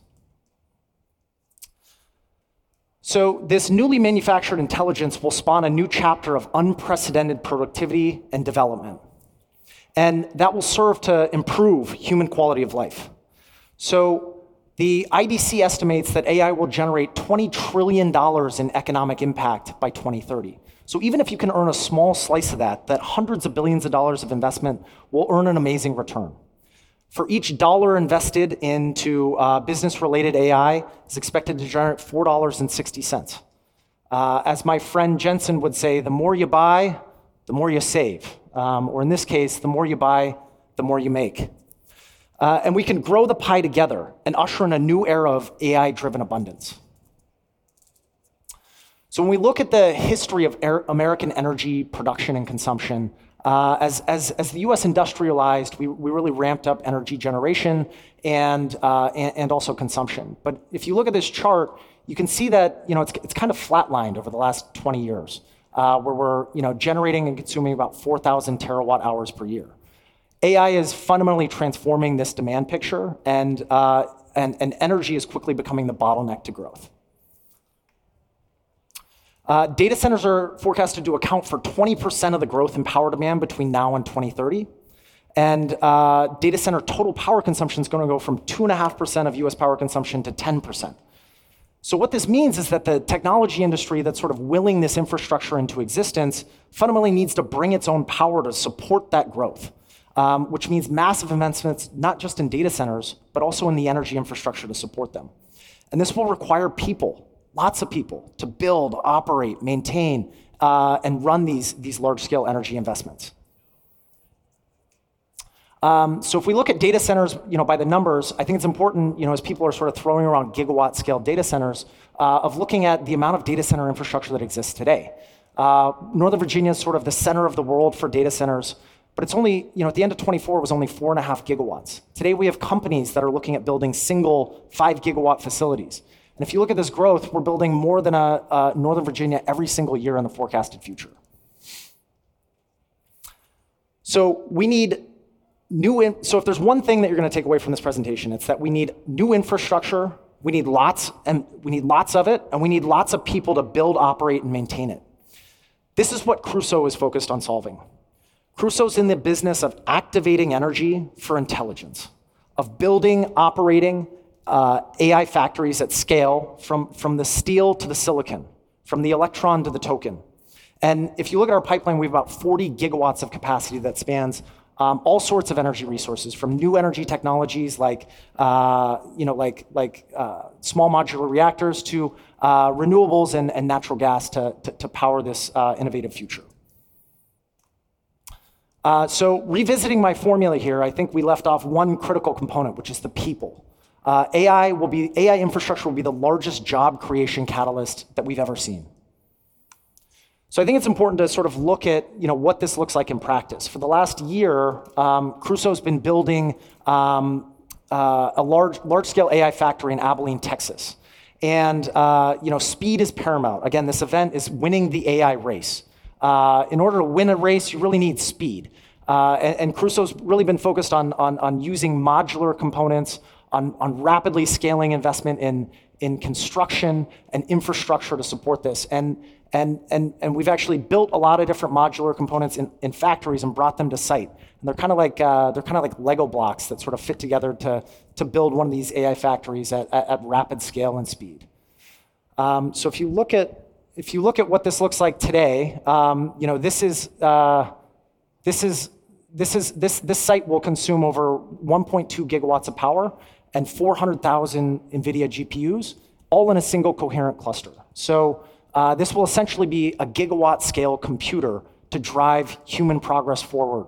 So this newly manufactured intelligence will spawn a new chapter of unprecedented productivity and development. And that will serve to improve human quality of life. So the I D C estimates that A I will generate twenty trillion dollars in economic impact by twenty thirty. So even if you can earn a small slice of that, that hundreds of billions of dollars of investment will earn an amazing return. For each dollar invested into uh, business-related A I is expected to generate four dollars and sixty cents. Uh, as my friend Jensen would say, the more you buy, the more you save. Um, or in this case, the more you buy, the more you make. Uh, and we can grow the pie together and usher in a new era of A I-driven abundance. So when we look at the history of er- American energy production and consumption, Uh, as, as, as the U S industrialized, we, we really ramped up energy generation and, uh, and, and also consumption. But if you look at this chart, you can see that, you know, it's, it's kind of flatlined over the last twenty years, uh, where we're, you know, generating and consuming about four thousand terawatt hours per year. A I is fundamentally transforming this demand picture, and, uh, and, and energy is quickly becoming the bottleneck to growth. Uh, data centers are forecasted to account for twenty percent of the growth in power demand between now and twenty thirty. And uh, data center total power consumption is going to go from two point five percent of U S power consumption to ten percent. So what this means is that the technology industry that's sort of willing this infrastructure into existence fundamentally needs to bring its own power to support that growth, um, which means massive investments, not just in data centers, but also in the energy infrastructure to support them. And this will require people, lots of people, to build, operate, maintain, uh, and run these, these large-scale energy investments. Um, so if we look at data centers, you know, by the numbers, I think it's important, you know, as people are sort of throwing around gigawatt scale data centers, uh, of looking at the amount of data center infrastructure that exists today. Uh, Northern Virginia is sort of the center of the world for data centers, but it's only, you know, at the end of twenty-four, it was only four and a half gigawatts. Today, we have companies that are looking at building single five gigawatt facilities. And if you look at this growth, we're building more than a, a Northern Virginia every single year in the forecasted future. So we need new, in, so if there's one thing that you're going to take away from this presentation, it's that we need new infrastructure, we need lots, and we need lots of it, and we need lots of people to build, operate, and maintain it. This is what Crusoe is focused on solving. Crusoe's in the business of activating energy for intelligence, of building, operating uh, A I factories at scale from, from the steel to the silicon, from the electron to the token. And if you look at our pipeline, we have about forty gigawatts of capacity that spans um, all sorts of energy resources, from new energy technologies like, uh, you know, like, like uh, small modular reactors to uh, renewables and, and natural gas to, to, to power this uh, innovative future. Uh, so revisiting my formula here, I think we left off one critical component, which is the people. Uh, A I will be, A I infrastructure will be the largest job creation catalyst that we've ever seen. So I think it's important to sort of look at, you know, what this looks like in practice. For the last year, um, Crusoe's been building um, uh, a large, large-scale A I factory in Abilene, Texas. And, uh, you know, speed is paramount. Again, this event is winning the A I race. Uh, in order to win a race, you really need speed. Uh, and, and Crusoe's really been focused on, on, on using modular components, on, on rapidly scaling investment in, in construction and infrastructure to support this. And, and, and, and we've actually built a lot of different modular components in, in factories and brought them to site. And they're kind of like, uh, they're kind of like Lego blocks that sort of fit together to, to build one of these A I factories at, at, at rapid scale and speed. Um, so if you look at If you look at what this looks like today, um, you know, this is, uh, this is, this is, this, this site will consume over one point two gigawatts of power and four hundred thousand NVIDIA G P Us, all in a single coherent cluster. So uh, this will essentially be a gigawatt scale computer to drive human progress forward.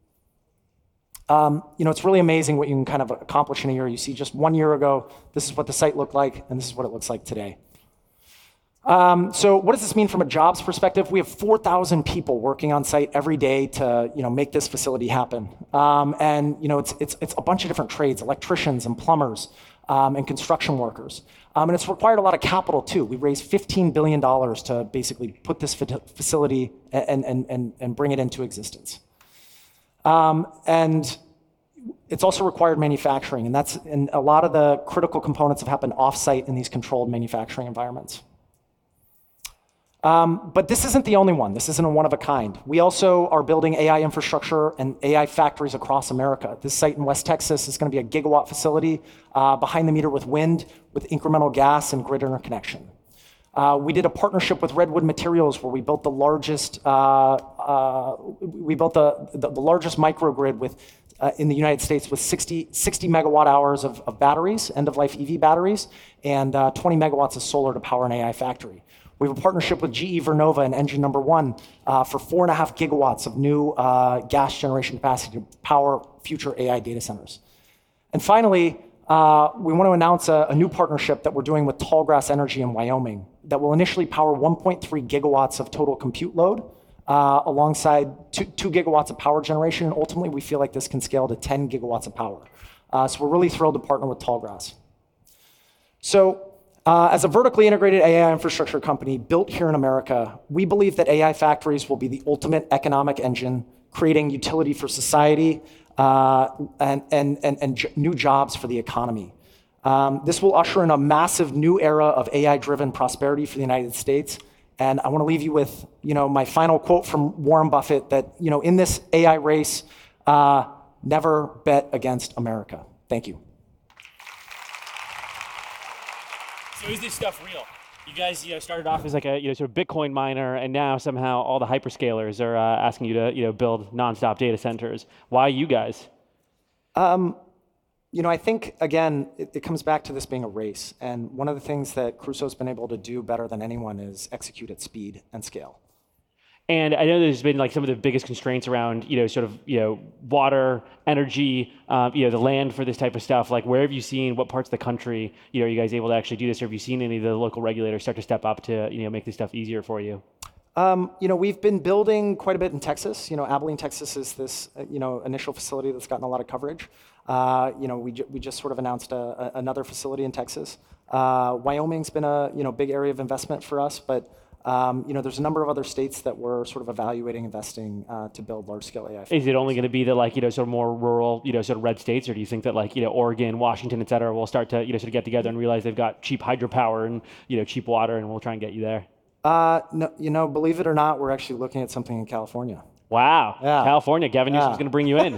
Um, you know, it's really amazing what you can kind of accomplish in a year. You see just one year ago, this is what the site looked like, and this is what it looks like today. Um, so what does this mean from a jobs perspective? We have four thousand people working on site every day to, you know, make this facility happen. Um, and, you know, it's, it's, it's a bunch of different trades, electricians and plumbers um, and construction workers. Um, and it's required a lot of capital too. We raised fifteen billion dollars to basically put this facility and, and, and, and bring it into existence. Um, and it's also required manufacturing, and that's, and a lot of the critical components have happened off-site in these controlled manufacturing environments. Um, but this isn't the only one. This isn't a one of a kind. We also are building A I infrastructure and A I factories across America. This site in West Texas is going to be a gigawatt facility uh, behind the meter with wind, with incremental gas and grid interconnection. Uh, we did a partnership with Redwood Materials where we built the largest, uh, uh, we built the, the, the largest microgrid with, uh, in the United States with sixty, sixty megawatt hours of, of batteries, end-of-life E V batteries, and uh, twenty megawatts of solar to power an A I factory. We have a partnership with G E Vernova and Engine Number One uh, for four and a half gigawatts of new uh, gas generation capacity to power future A I data centers. And finally, uh, we want to announce a, a new partnership that we're doing with Tallgrass Energy in Wyoming that will initially power one point three gigawatts of total compute load uh, alongside two, two gigawatts of power generation. And ultimately, we feel like this can scale to ten gigawatts of power. Uh, so we're really thrilled to partner with Tallgrass. So, Uh, as a vertically integrated A I infrastructure company built here in America, we believe that A I factories will be the ultimate economic engine, creating utility for society uh, and, and, and, and j- new jobs for the economy. Um, this will usher in a massive new era of A I-driven prosperity for the United States. And I want to leave you with, you know, my final quote from Warren Buffett that, you know, in this A I race, uh, never bet against America. Thank you.
So is this stuff real? You guys, you know, started off as like a, you know, sort of Bitcoin miner, and now somehow all the hyperscalers are uh, asking you to, you know, build nonstop data centers. Why you guys?
Um, you know, I think again, it, it comes back to this being a race, and one of the things that Crusoe's been able to do better than anyone is execute at speed and scale.
And I know there's been like some of the biggest constraints around, you know, sort of, you know, water, energy, um, you know, the land for this type of stuff. Like, where have you seen, what parts of the country, you know, are you guys able to actually do this? Or have you seen any of the local regulators start to step up to, you know, make this stuff easier for you?
Um, you know, we've been building quite a bit in Texas. You know, Abilene, Texas is this, uh, you know, initial facility that's gotten a lot of coverage. Uh, you know, we, ju- we just sort of announced a, a, another facility in Texas. Uh, Wyoming's been a, you know, big area of investment for us, but Um, you know, there's a number of other states that we're sort of evaluating investing uh, to build large-scale A I.
Is it only going to be the like, you know, sort of more rural, you know, sort of red states, or do you think that like, you know, Oregon, Washington, et cetera, will start to, you know, sort of get together and realize they've got cheap hydropower and, you know, cheap water, and we'll try and get you there?
Uh, no, you know, believe it or not, we're actually looking at something in California.
Wow.
Yeah.
California. Gavin Newsom's
Yeah.
going to bring you in.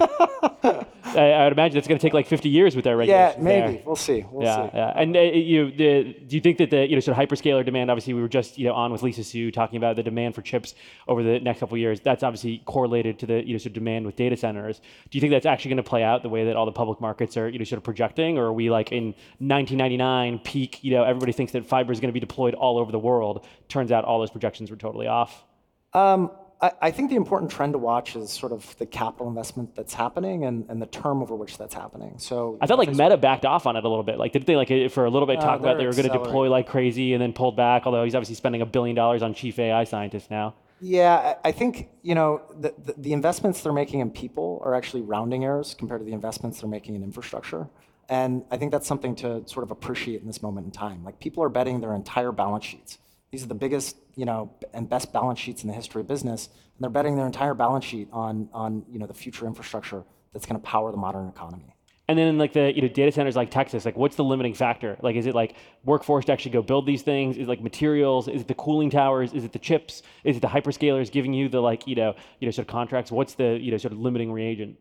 I, I would imagine it's going to take like fifty years with their
Yeah,
regulations.
maybe.
there.
We'll see. We'll
Yeah,
see.
yeah. And uh, you, the, do you think that the, you know, sort of hyperscaler demand? Obviously, we were just, you know, on with Lisa Su talking about the demand for chips over the next couple of years. That's obviously correlated to the, you know, sort of demand with data centers. Do you think that's actually going to play out the way that all the public markets are, you know, sort of projecting, or are we like in nineteen ninety-nine peak? You know, everybody thinks that fiber is going to be deployed all over the world. Turns out all those projections were totally off.
Um, I, I think the important trend to watch is sort of the capital investment that's happening and, and the term over which that's happening. So
I felt like Meta backed off on it a little bit. Like, didn't they like for a little bit
Uh,
talk about they
they're
were going to deploy
accelerating.
like crazy and then pulled back? Although he's obviously spending a billion dollars on chief A I scientists now.
Yeah, I I think, you know, the, the, the investments they're making in people are actually rounding errors compared to the investments they're making in infrastructure. And I think that's something to sort of appreciate in this moment in time. Like, people are betting their entire balance sheets. These are the biggest, you know, and best balance sheets in the history of business, and they're betting their entire balance sheet on, on you know, the future infrastructure that's going to power the modern economy.
And then in like the, you know, data centers like Texas, like what's the limiting factor? Like, is it like workforce to actually go build these things? Is it like materials? Is it the cooling towers? Is it the chips? Is it the hyperscalers giving you the like, you know, you know, sort of contracts? What's the, you know, sort of limiting reagent?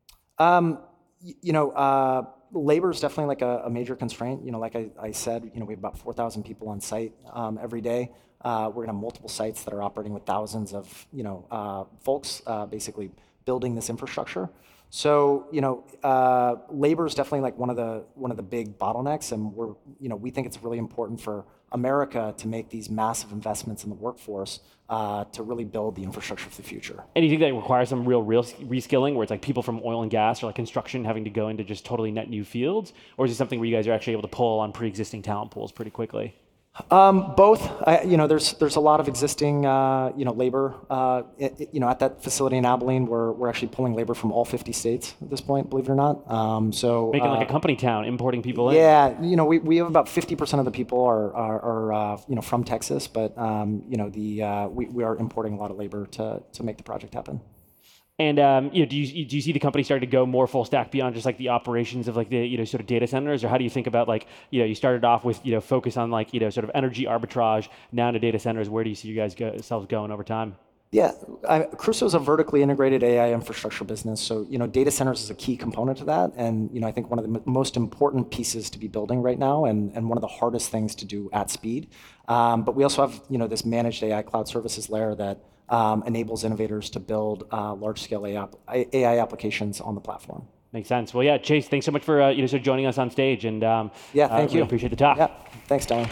Um, y- you know, uh, labor is definitely like a, a major constraint. You know, like I, I said, you know, we have about four thousand people on site um, every day. Uh, we're going to have multiple sites that are operating with thousands of, you know, uh, folks uh, basically building this infrastructure. So, you know, uh, labor is definitely like one of the one of the big bottlenecks, and we're, you know, we think it's really important for America to make these massive investments in the workforce uh, to really build the infrastructure for the future.
And do you think that requires some real, real reskilling, where it's like people from oil and gas or like construction having to go into just totally net new fields, or is it something where you guys are actually able to pull on pre-existing talent pools pretty quickly?
Um, both. I, you know, there's there's a lot of existing uh, you know labor. Uh, it, it- you know, at that facility in Abilene, we're we're actually pulling labor from all fifty states at this point, believe it or not. Um, so
Making
uh,
like a company town, importing people in.
yeah, you know, we, we have about fifty percent of the people are are, are uh, you know from Texas, but um, you know the uh, we we are importing a lot of labor to to make the project happen.
And um, you know, do you do you see the company starting to go more full stack beyond just like the operations of like the, you know, sort of data centers, or how do you think about like, you know, you started off with, you know, focus on like, you know, sort of energy arbitrage, now to data centers? Where do you see you guys go, yourselves going over time?
Yeah, I, Crusoe is a vertically integrated A I infrastructure business, so you know data centers is a key component to that, and you know I think one of the m- most important pieces to be building right now, and, and one of the hardest things to do at speed. Um, but we also have you know this managed A I cloud services layer that um, enables innovators to build uh, large-scale A I, A I applications on the platform.
Makes sense. Well, yeah, Chase, thanks so much for uh, you know sort of joining us on stage, and um,
Yeah,
uh,
thank
really
you.
appreciate the talk.
Yeah, thanks, Darren.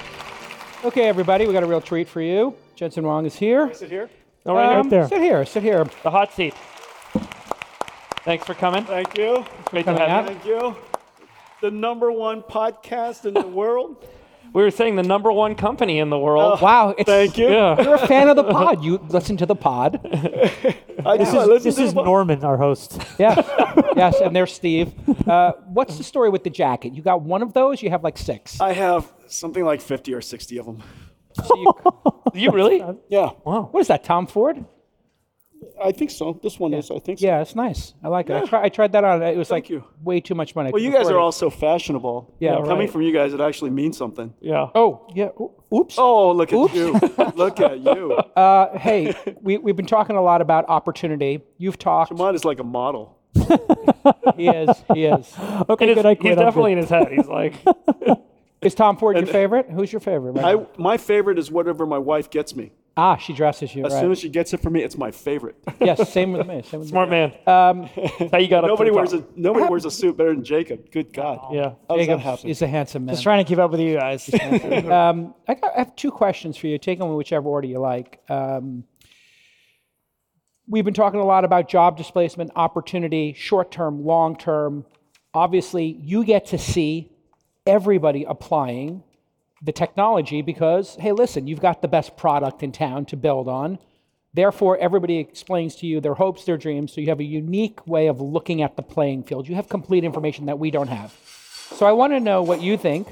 Okay, everybody, we got a real treat for you. Jensen Wong is here.
Sit here. No, right
Um,
here.
there.
Sit here. Sit here.
The hot seat. Thanks for coming.
Thank you.
Great to
coming
have
out.
you.
Thank you. The number one podcast in the world.
We were saying the number one company in the world.
Wow. It's,
Thank you.
Yeah.
You're a fan of the pod. You listen to the pod.
I
This
do. I
is,
listen
this
to
is
the-
Norman, our host.
Yeah. Yes, and there's Steve. Uh, what's the story with the jacket? You got one of those? You have like six.
I have something like fifty or sixty of them.
So you,
You really?
Yeah,
what is that, Tom Ford?
I think so. This one is. I think so.
Yeah, it's nice. I like it. I, try, I tried that on. It was
Thank
like
you.
way too much money. I
Well, you
couldn't
guys
afford
are
it.
all so fashionable.
Yeah,
Coming
right.
from you guys, it actually means something.
Yeah.
Oh, yeah. O- Oops.
Oh, look at you. Look at you.
Uh, hey, we, we've been talking a lot about opportunity. You've talked.
Mine is like a model.
He is. He is.
Okay,
In his-
good. I
he's
quit. I'm
definitely
good.
in his head. He's like,
Is Tom Ford your favorite? Who's your favorite? Right
I,
now?
my favorite is whatever my wife gets me.
Ah, she dresses you.
As
right.
soon as she gets it for me, it's my favorite.
Yes, same with me. Same with
smart
me.
man.
Um,
That's how you got up
Nobody
to the
wears
top.
a nobody wears a suit better than Jacob. Good God.
Yeah.
How does that
Jacob
happen?
is a handsome man.
Just trying to keep up with you guys.
um, I, got, I have two questions for you. Take them in whichever order you like. Um, we've been talking a lot about job displacement, opportunity, short-term, long-term. Obviously, you get to see everybody applying the technology because, hey, listen, you've got the best product in town to build on. Therefore, everybody explains to you their hopes, their dreams, so you have a unique way of looking at the playing field. You have complete information that we don't have. So I want to know what you think.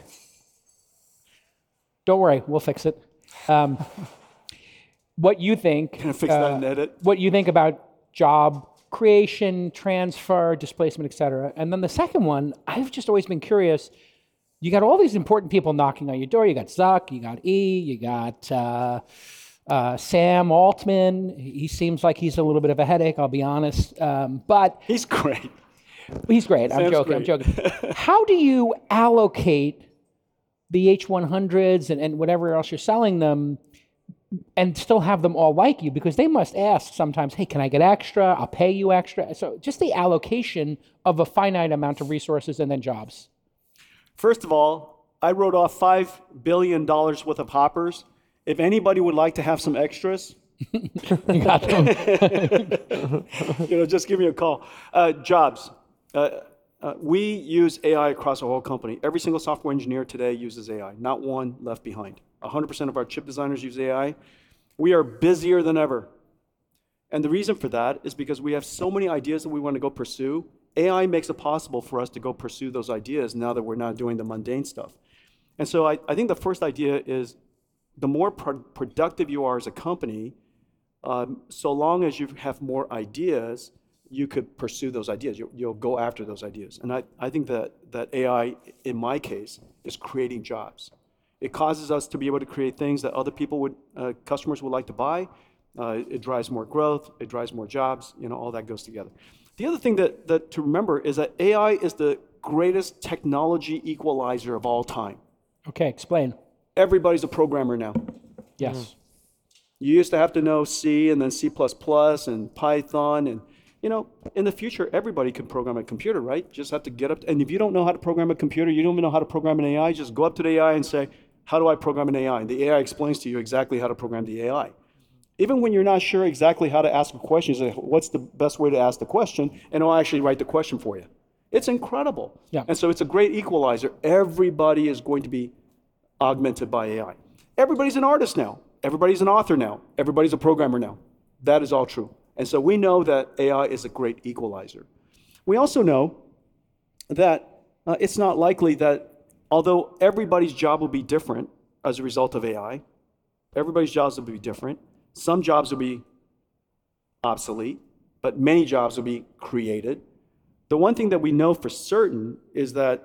Don't worry, we'll fix it. Um, what you think,
Can I fix that in
uh,
edit?
what you think about job creation, transfer, displacement, et cetera. And then the second one, I've just always been curious. You got all these important people knocking on your door. You got Zuck, you got E, you got uh, uh, Sam Altman. He seems like he's a little bit of a headache, I'll be honest. Um, but
He's great.
he's great. I'm
Sam's
joking.
great.
I'm joking. How do you allocate the H one hundreds and, and whatever else you're selling them and still have them all like you? Because they must ask sometimes, hey, can I get extra? I'll pay you extra. So just the allocation of a finite amount of resources and then jobs.
First of all, I wrote off five billion dollars worth of hoppers. If anybody would like to have some extras,
You got them.
you know, just give me a call. Uh, jobs. Uh, uh, we use A I across our whole company. Every single software engineer today uses A I, not one left behind. one hundred percent of our chip designers use A I. We are busier than ever. And the reason for that is because we have so many ideas that we want to go pursue. A I makes it possible for us to go pursue those ideas now that we're not doing the mundane stuff. And so I, I think the first idea is the more pro- productive you are as a company, um, so long as you have more ideas, you could pursue those ideas. You, you'll go after those ideas. And I, I think that, that A I, in my case, is creating jobs. It causes us to be able to create things that other people would, uh, customers would like to buy. Uh, it drives more growth. It drives more jobs. You know, all that goes together. The other thing that, that to remember is that A I is the greatest technology equalizer of all time.
Okay, explain.
Everybody's a programmer now.
Yes.
You used to have to know C and then C plus plus and Python. And, you know, in the future, everybody can program a computer, right? Just have to get up. To, and if you don't know how to program a computer, you don't even know how to program an A I, just go up to the A I and say, how do I program an A I? And the A I explains to you exactly how to program the A I. Even when you're not sure exactly how to ask a question, you say, what's the best way to ask the question? And it'll actually write the question for you. It's incredible.
Yeah.
And so it's a great equalizer. Everybody is going to be augmented by A I. Everybody's an artist now. Everybody's an author now. Everybody's a programmer now. That is all true. And so we know that A I is a great equalizer. We also know that uh, it's not likely that, although everybody's job will be different as a result of A I, everybody's jobs will be different. Some jobs will be obsolete, but many jobs will be created. The one thing that we know for certain is that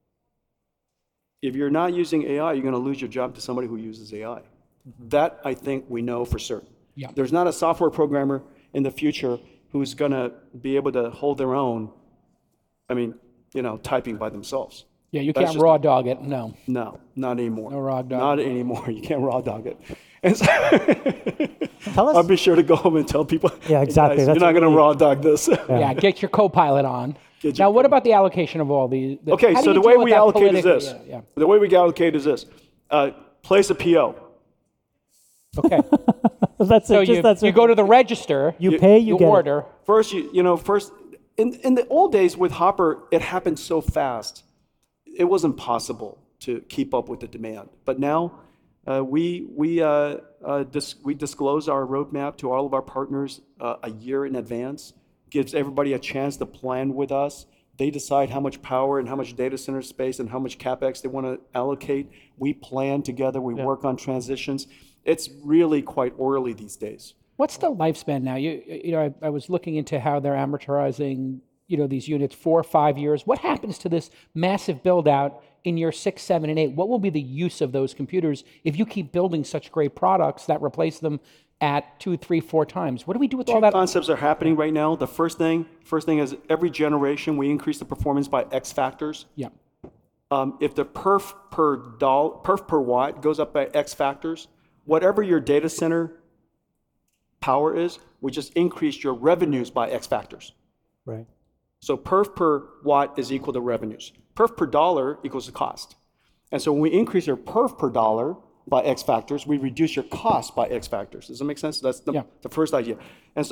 if you're not using A I, you're going to lose your job to somebody who uses A I. Mm-hmm. That, I think, we know for certain.
Yeah.
There's not a software programmer in the future who's going to be able to hold their own, I mean, you know, typing by themselves.
Yeah, you
That's
can't
just-
raw dog it. No.
No, not anymore.
No raw dog.
Not anymore. You can't raw dog it. And so
Tell us.
I'll be sure to go home and tell people,
Yeah, exactly.
"Hey guys,
That's
you're not going to
really-
raw dog this."
Yeah, get your co-pilot on.
Get your
Now, what about the allocation of all these? the-
Okay,
how do
so
you
the
deal
way
with
we
that
allocate is
politically?
this.
Yeah, yeah.
The way we allocate is this. Uh, place a P O.
Okay.
That's
So
it. Just
you,
that's
you
it.
go to the register,
You
you-
pay, you,
you
get it.
order.
First, you, you know, first, in, in the old days with Hopper, it happened so fast. It wasn't possible to keep up with the demand. But now, uh, we, we, uh, uh, dis- we disclose our roadmap to all of our partners uh, a year in advance. Gives everybody a chance to plan with us. They decide how much power and how much data center space and how much CapEx they want to allocate. We plan together, we work on transitions. It's really quite orderly these days.
What's the lifespan now? You, you know, I, I was looking into how they're amortizing, you know, these units four or five years. What happens to this massive build out in year six, seven, and eight? What will be the use of those computers if you keep building such great products that replace them at two, three, four times? What do we do with all
Two
that?
concepts are happening right now. The first thing, first thing is every generation we increase the performance by X factors.
Yeah.
Um, if the perf per doll, perf per watt goes up by X factors, whatever your data center power is, we just increase your revenues by X factors.
Right.
So perf per watt is equal to revenues. Perf per dollar equals the cost. And so when we increase your perf per dollar by X factors, we reduce your cost by X factors. Does that make sense? That's the,
Yeah.
the first idea. And so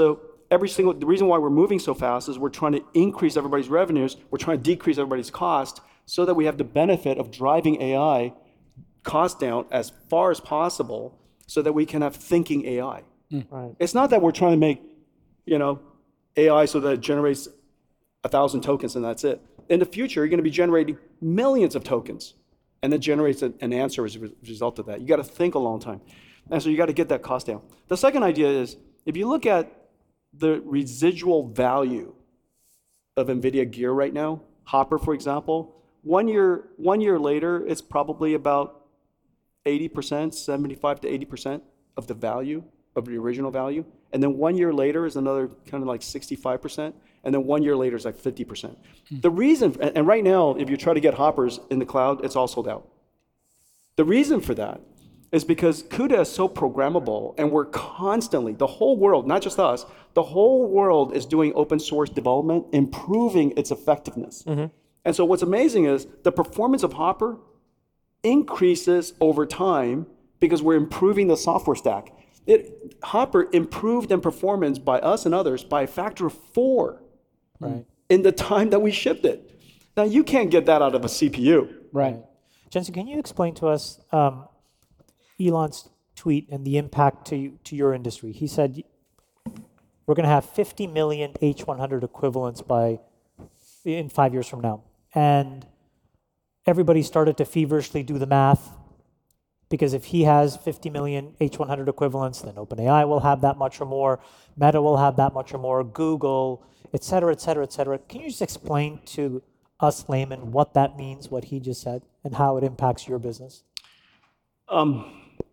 every single, the reason why we're moving so fast is we're trying to increase everybody's revenues, we're trying to decrease everybody's cost so that we have the benefit of driving A I cost down as far as possible so that we can have thinking A I.
Right.
It's not that we're trying to make, you know, A I so that it generates a thousand tokens and that's it. In the future, you're going to be generating millions of tokens and it generates a, an answer as a re- result of that. You got to think a long time. And so you got to get that cost down. The second idea is, if you look at the residual value of NVIDIA gear right now, Hopper, for example, one year, one year later, it's probably about eighty percent, seventy-five to eighty percent of the value, of the original value. And then one year later is another kind of like sixty-five percent. And then one year later is like fifty percent. Hmm. The reason, and right now, if you try to get Hoppers in the cloud, it's all sold out. The reason for that is because CUDA is so programmable, and we're constantly, the whole world, not just us, the whole world is doing open source development, improving its effectiveness. Mm-hmm. And so what's amazing is the performance of Hopper increases over time because we're improving the software stack. It, Hopper improved in performance by us and others by a factor of four
Right.
in the time that we shipped it. Now, you can't get that out of a C P U.
Right.
Jensen, can you explain to us um, Elon's tweet and the impact to to your industry? He said we're going to have fifty million H one hundred equivalents by in five years from now, and everybody started to feverishly do the math, because if he has fifty million H one hundred equivalents, then OpenAI will have that much or more, Meta will have that much or more, Google, et cetera, et cetera, et cetera. Can you just explain to us laymen what that means, what he just said, and how it impacts your business?
Um,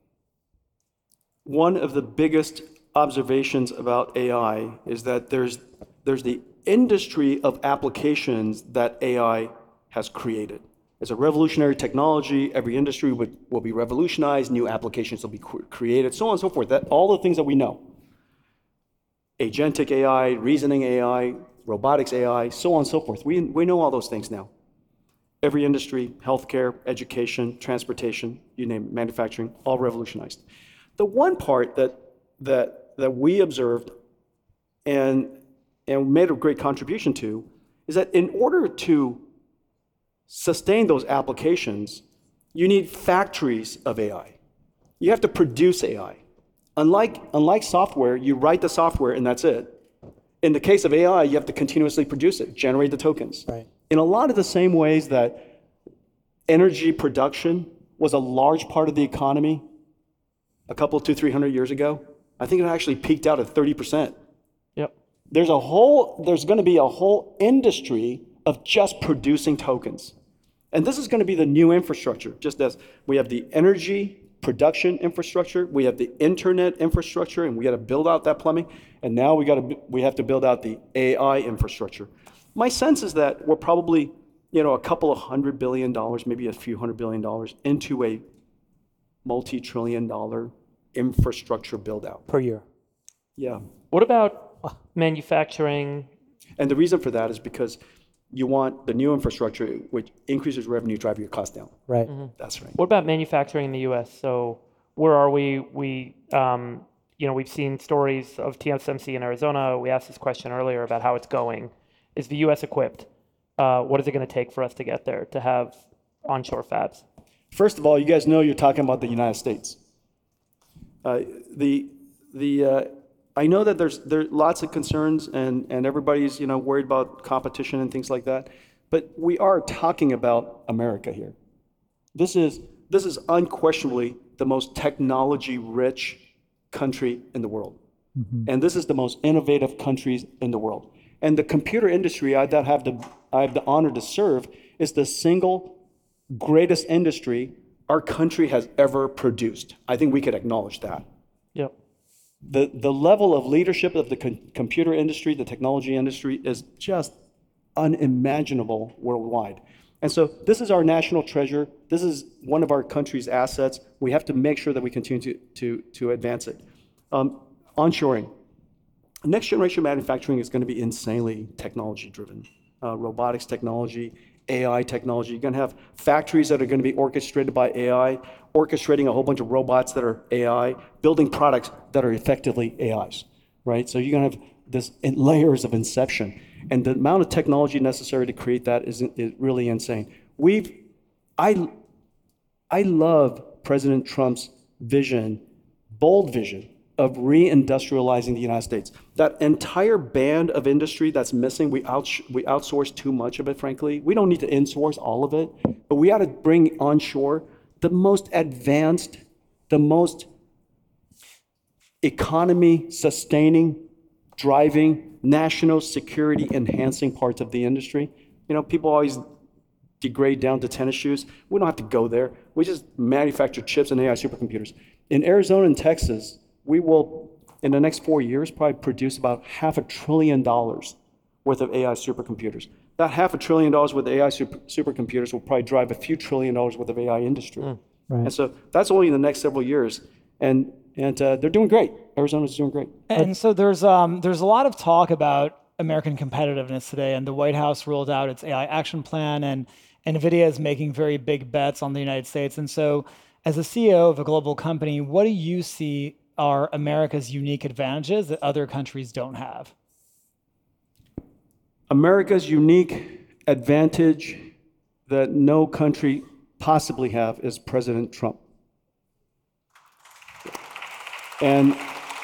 one of the biggest observations about A I is that there's, there's the industry of applications that A I has created. It's a revolutionary technology. Every industry would, will be revolutionized. New applications will be created, so on and so forth. That, all the things that we know. Agentic A I, reasoning A I, robotics A I, so on and so forth. We, we know all those things now. Every industry, healthcare, education, transportation, you name it, manufacturing, all revolutionized. The one part that, that, that we observed and, and made a great contribution to is that in order to sustain those applications, you need factories of A I. You have to produce A I. Unlike, unlike software, you write the software and that's it. In the case of A I, you have to continuously produce it, generate the tokens.
Right.
In a lot of the same ways that energy production was a large part of the economy a couple to three hundred years ago, I think it actually peaked out at thirty percent.
Yep.
There's a whole, there's going to be a whole industry of just producing tokens. And this is going to be the new infrastructure, just as we have the energy production infrastructure, we have the internet infrastructure, and we got to build out that plumbing, and now we got to we have to build out the A I infrastructure. My sense is that we're probably, you know, a couple of hundred billion dollars, maybe a few hundred billion dollars into a multi-trillion dollar infrastructure build out
Per year.
Yeah.
What about manufacturing?
And the reason for that is because you want the new infrastructure, which increases revenue, drive your cost down.
Right.
Mm-hmm.
That's right.
What about manufacturing in the U S? So where are we? We, um, you know, we've seen stories of T S M C in Arizona. We asked this question earlier about how it's going. Is the U S equipped? Uh, what is it going to take for us to get there, to have onshore fabs?
First of all, you guys know you're talking about the United States. Uh, the the uh, I know that there's there are lots of concerns and, and everybody's, you know, worried about competition and things like that, but we are talking about America here. This is this is unquestionably the most technology-rich country in the world, mm-hmm. and this is the most innovative countries in the world. And the computer industry I that have the I have the honor to serve is the single greatest industry our country has ever produced. I think we could acknowledge that.
Yep.
The, the level of leadership of the co- computer industry, the technology industry, is just unimaginable worldwide. And so this is our national treasure. This is one of our country's assets. We have to make sure that we continue to, to, to advance it. Um, onshoring. Next generation manufacturing is going to be insanely technology driven. Uh, robotics technology, A I technology. You're going to have factories that are going to be orchestrated by A I, orchestrating a whole bunch of robots that are A I, building products that are effectively A Is, right? So you're going to have this in layers of inception. And the amount of technology necessary to create that is, is really insane. We've, I, I love President Trump's vision, bold vision, of reindustrializing the United States. That entire band of industry that's missing, we, out, we outsource too much of it, frankly. We don't need to insource all of it, but we ought to bring onshore the most advanced, the most economy sustaining, driving, national security enhancing parts of the industry. You know, people always degrade down to tennis shoes. We don't have to go there. We just manufacture chips and A I supercomputers. In Arizona and Texas, we will, in the next four years, probably produce about half a trillion dollars worth of A I supercomputers. That half a trillion dollars worth of A I super, supercomputers will probably drive a few trillion dollars worth of A I industry. Mm.
Right.
And so that's only in the next several years. And and uh, they're doing great. Arizona's doing great.
And so there's um, there's a lot of talk about American competitiveness today, and the White House rolled out its A I action plan, and NVIDIA is making very big bets on the United States. And so as a C E O of a global company, what do you see are America's unique advantages that other countries don't have?
America's unique advantage that no country possibly have is President Trump. And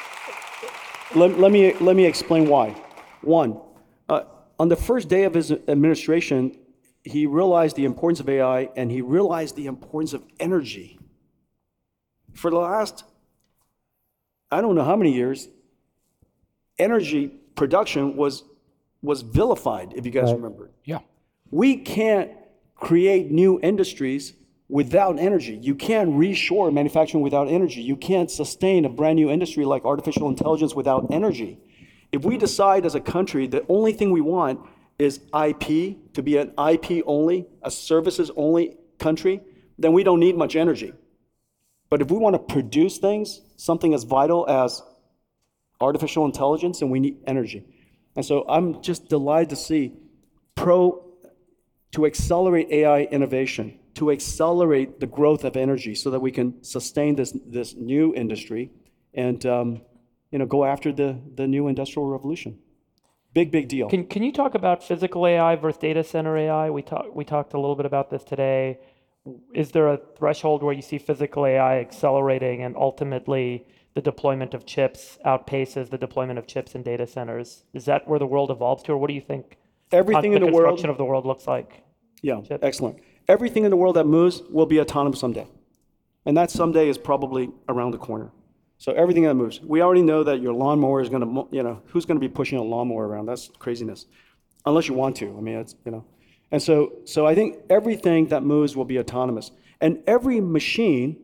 let, let, me, let me explain why. One, uh, on the first day of his administration, he realized the importance of A I, and he realized the importance of energy. For the last, I don't know how many years, energy production was, was vilified, if you guys
Right.
remember.
Yeah.
We can't create new industries without energy. You can't reshore manufacturing without energy. You can't sustain a brand new industry like artificial intelligence without energy. If we decide as a country the only thing we want is I P, to be an I P only, a services only country, then we don't need much energy. But if we want to produce things, something as vital as artificial intelligence, then we need energy. And so I'm just delighted to see pro, to accelerate A I innovation, to accelerate the growth of energy so that we can sustain this, this new industry and um, you know, go after the, the new industrial revolution. Big, big deal.
Can Can you talk about physical A I versus data center A I? We talked we talked a little bit about this today. Is there a threshold where you see physical A I accelerating and ultimately the deployment of chips outpaces the deployment of chips in data centers? Is that where the world evolves to, or what do you think
Everything
the
in the world,
construction of the world looks like?
yeah,
Chip.
excellent. Everything in the world that moves will be autonomous someday. And that someday is probably around the corner. So everything that moves. We already know that your lawnmower is going to, you know, who's going to be pushing a lawnmower around? That's craziness. Unless you want to. I mean, it's, you know. And so, so I think everything that moves will be autonomous. And every machine,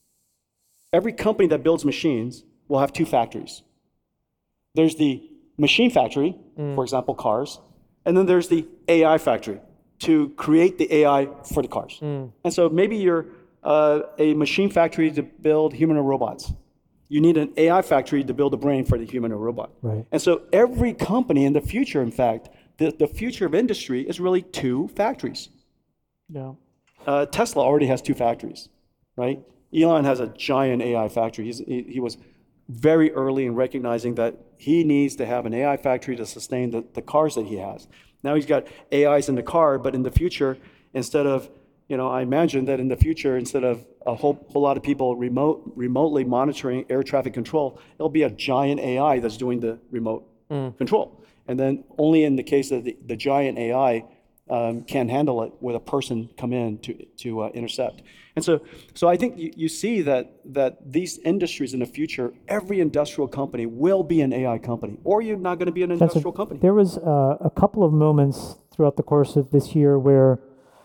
every company that builds machines will have two factories. There's the machine factory, mm. for example, cars, and then there's the A I factory to create the A I for the cars. Mm. And so maybe you're uh, a machine factory to build human or robots. You need an A I factory to build a brain for the human or robot.
Right.
And so every company in the future, in fact, the, the future of industry is really two factories.
Yeah.
Uh, Tesla already has two factories, right? Elon has a giant A I factory. He's, he, he was very early in recognizing that he needs to have an A I factory to sustain the, the cars that he has. Now he's got A Is in the car, but in the future, instead of, you know, I imagine that in the future, instead of a whole, whole lot of people remote, remotely monitoring air traffic control, it'll be a giant A I that's doing the remote mm. control. And then only in the case of the, the giant A I um, can handle it with a person come in to, to uh, intercept. And so, so I think you, you see that, that these industries in the future, every industrial company will be an A I company, or you're not going to be an
That's
industrial
a,
company.
There was uh, a couple of moments throughout the course of this year where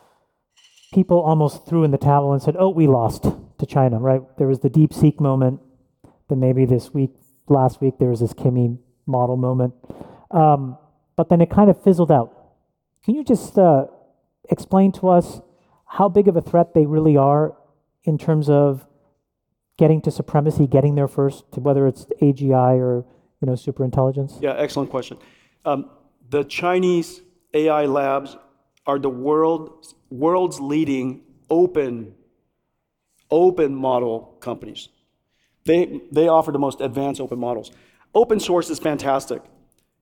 people almost threw in the towel and said, oh, we lost to China, right? There was the DeepSeek moment. Then maybe this week, last week, there was this Kimi model moment. Um, but then it kind of fizzled out. Can you just uh, explain to us how big of a threat they really are in terms of getting to supremacy, getting there first, to whether it's A G I or, you know, superintelligence?
Yeah, excellent question. Um, the Chinese A I labs are the world, world's leading open, open model companies. They, they offer the most advanced open models. Open source is fantastic.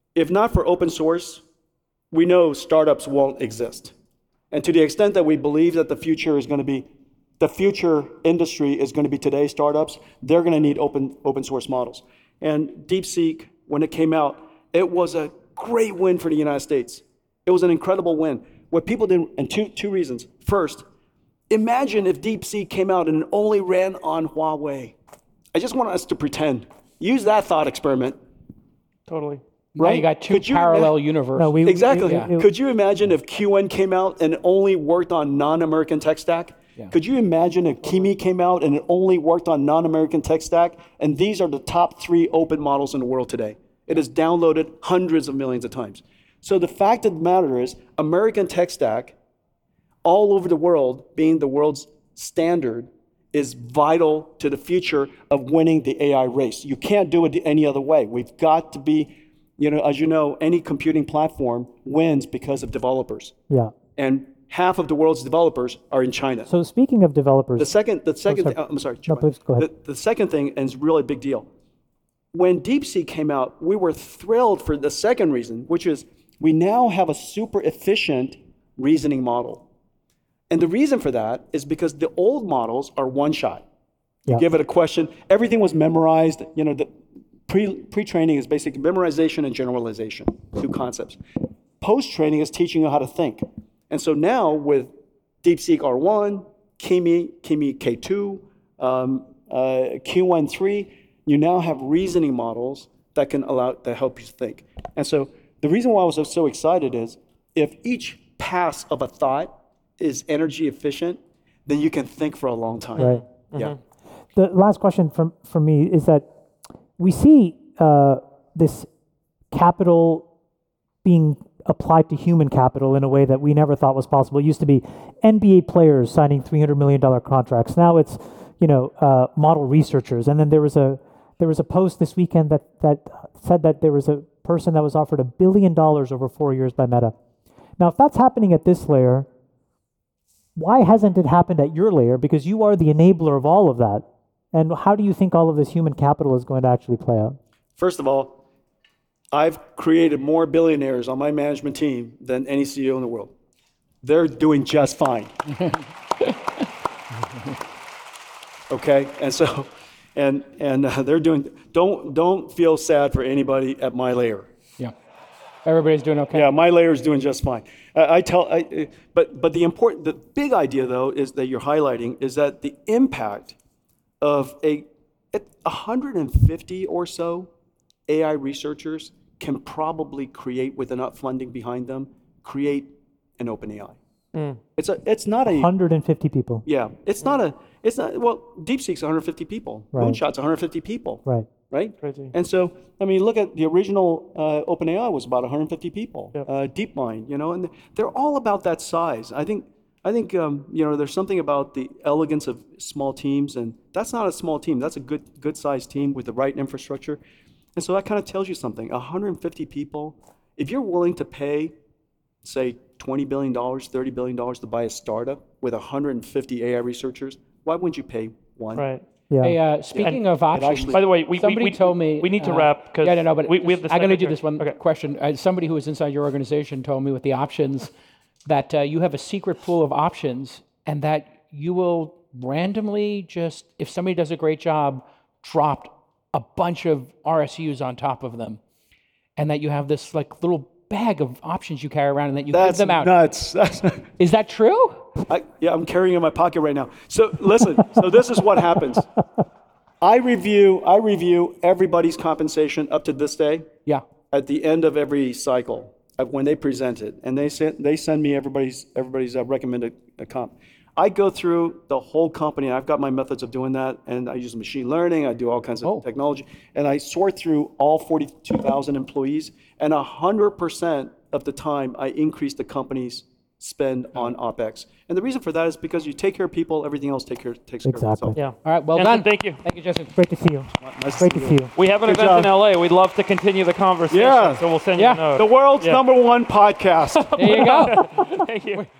if not for open source, we know startups won't exist. And to the extent that we believe that the future is going to be, the future industry is going to be today's startups, they're going to need open, open source models. And DeepSeek, when it came out, it was a great win for the United States. It was an incredible win. What people didn't, and two, two reasons. First, imagine if DeepSeek came out and it only ran on Huawei. I just want us to pretend. Use that thought experiment.
Totally.
Right? You got two
Could you
parallel
ima-
universes.
No, we-
Exactly.
it- it-
Could you imagine if Q N came out and it only worked on non-American tech stack?
Yeah.
Could you imagine if Kimi came out and it only worked on non-American tech stack? And these are the top three open models in the world today. It is downloaded hundreds of millions of times. So the fact of the matter is, American tech stack, all over the world, being the world's standard, is vital to the future of winning the A I race. You can't do it any other way. We've got to be, you know, as you know, any computing platform wins because of developers.
Yeah.
And half of the world's developers are in China.
So speaking of developers,
The second, the second,
sorry.
uh, I'm sorry.
No,
Giovanni.
please go ahead.
The, the second thing, and it's really a big deal. When DeepSeek came out, we were thrilled for the second reason, which is we now have a super efficient reasoning model. And the reason for that is because the old models are one shot. You
Yeah.
give it a question, everything was memorized. You know, the pre, pre-training is basically memorization and generalization, two concepts. Post-training is teaching you how to think. And so now with DeepSeek R one, Kimi, Kimi K two, um, uh, Q one three, you now have reasoning models that can allow, that help you think. And so the reason why I was so excited is if each pass of a thought is energy efficient, then you can think for a long time.
Right.
Yeah.
The last question from for me is that we see uh, this capital being applied to human capital in a way that we never thought was possible. It used to be N B A players signing three hundred million dollars contracts. Now it's, you know, uh, model researchers. And then there was a there was a post this weekend that that said that there was a person that was offered a billion dollars over four years by Meta. Now, if that's happening at this layer, why hasn't it happened at your layer? Because you are the enabler of all of that. And how do you think all of this human capital is going to actually play out?
First of all, I've created more billionaires on my management team than any C E O in the world. They're doing just fine. Okay, and so, and and uh, they're doing. Don't don't feel sad for anybody at my layer.
Yeah. Everybody's doing okay.
Yeah, my layer is doing just fine. I, I tell, I, uh, but but the important, the big idea though is that you're highlighting is that the impact of a at one hundred fifty or so A I researchers can probably create, with enough funding behind them, create an OpenAI. Mm. It's a, it's not a
one hundred fifty people.
Yeah, it's not a, it's not. Well, DeepSeek's one hundred fifty people.
Right.
Moonshot's one hundred fifty people.
Right.
Right.
Crazy.
And so, I mean, look at the original uh, OpenAI was about one hundred fifty people.
Yep.
Uh, DeepMind, you know, and they're all about that size. I think, I think, um, you know, there's something about the elegance of small teams, and that's not a small team. That's a good, good sized team with the right infrastructure. And so that kind of tells you something. one hundred fifty people. If you're willing to pay, say, twenty billion dollars, thirty billion dollars to buy a startup with one hundred fifty A I researchers, why wouldn't you pay one?
Right.
Yeah.
Hey, uh, speaking of options,
actually-
By the way, we, we,
somebody
we,
told me
we need to
uh,
wrap because
yeah, no, no, but
we, we have the
I'm going to do
second-
this one
Okay.
question. Uh, somebody who was inside your organization told me with the options that uh, you have a secret pool of options, and that you will randomly just, if somebody does a great job, drop a bunch of R S Us on top of them, and that you have this like little bag of options you carry around, and that you
That's
give them out.
nuts. That's,
Is that true?
I, yeah, I'm carrying it in my pocket right now. So listen, so this is what happens. I review, I review everybody's compensation up to this day
Yeah.
at the end of every cycle uh, when they present it, and they send they send me everybody's everybody's uh, recommended uh, comp. I go through the whole company, and I've got my methods of doing that, and I use machine learning, I do all kinds of
Oh.
technology, and I sort through all forty-two thousand employees, and one hundred percent of the time I increase the company's spend on OpEx. And the reason for that is because you take care of people, everything else take care, takes care
Exactly.
of itself.
Yeah.
All right. Well
Jensen,
done.
thank you.
Thank you, Justin.
Great to see you.
Nice
Great
to
to
see
see you.
We have an
Good
event
job.
in L A. We'd love to continue the conversation.
Yeah.
So we'll send
Yeah.
you a note.
The world's
Yeah.
number one podcast.
There you go.
Thank you.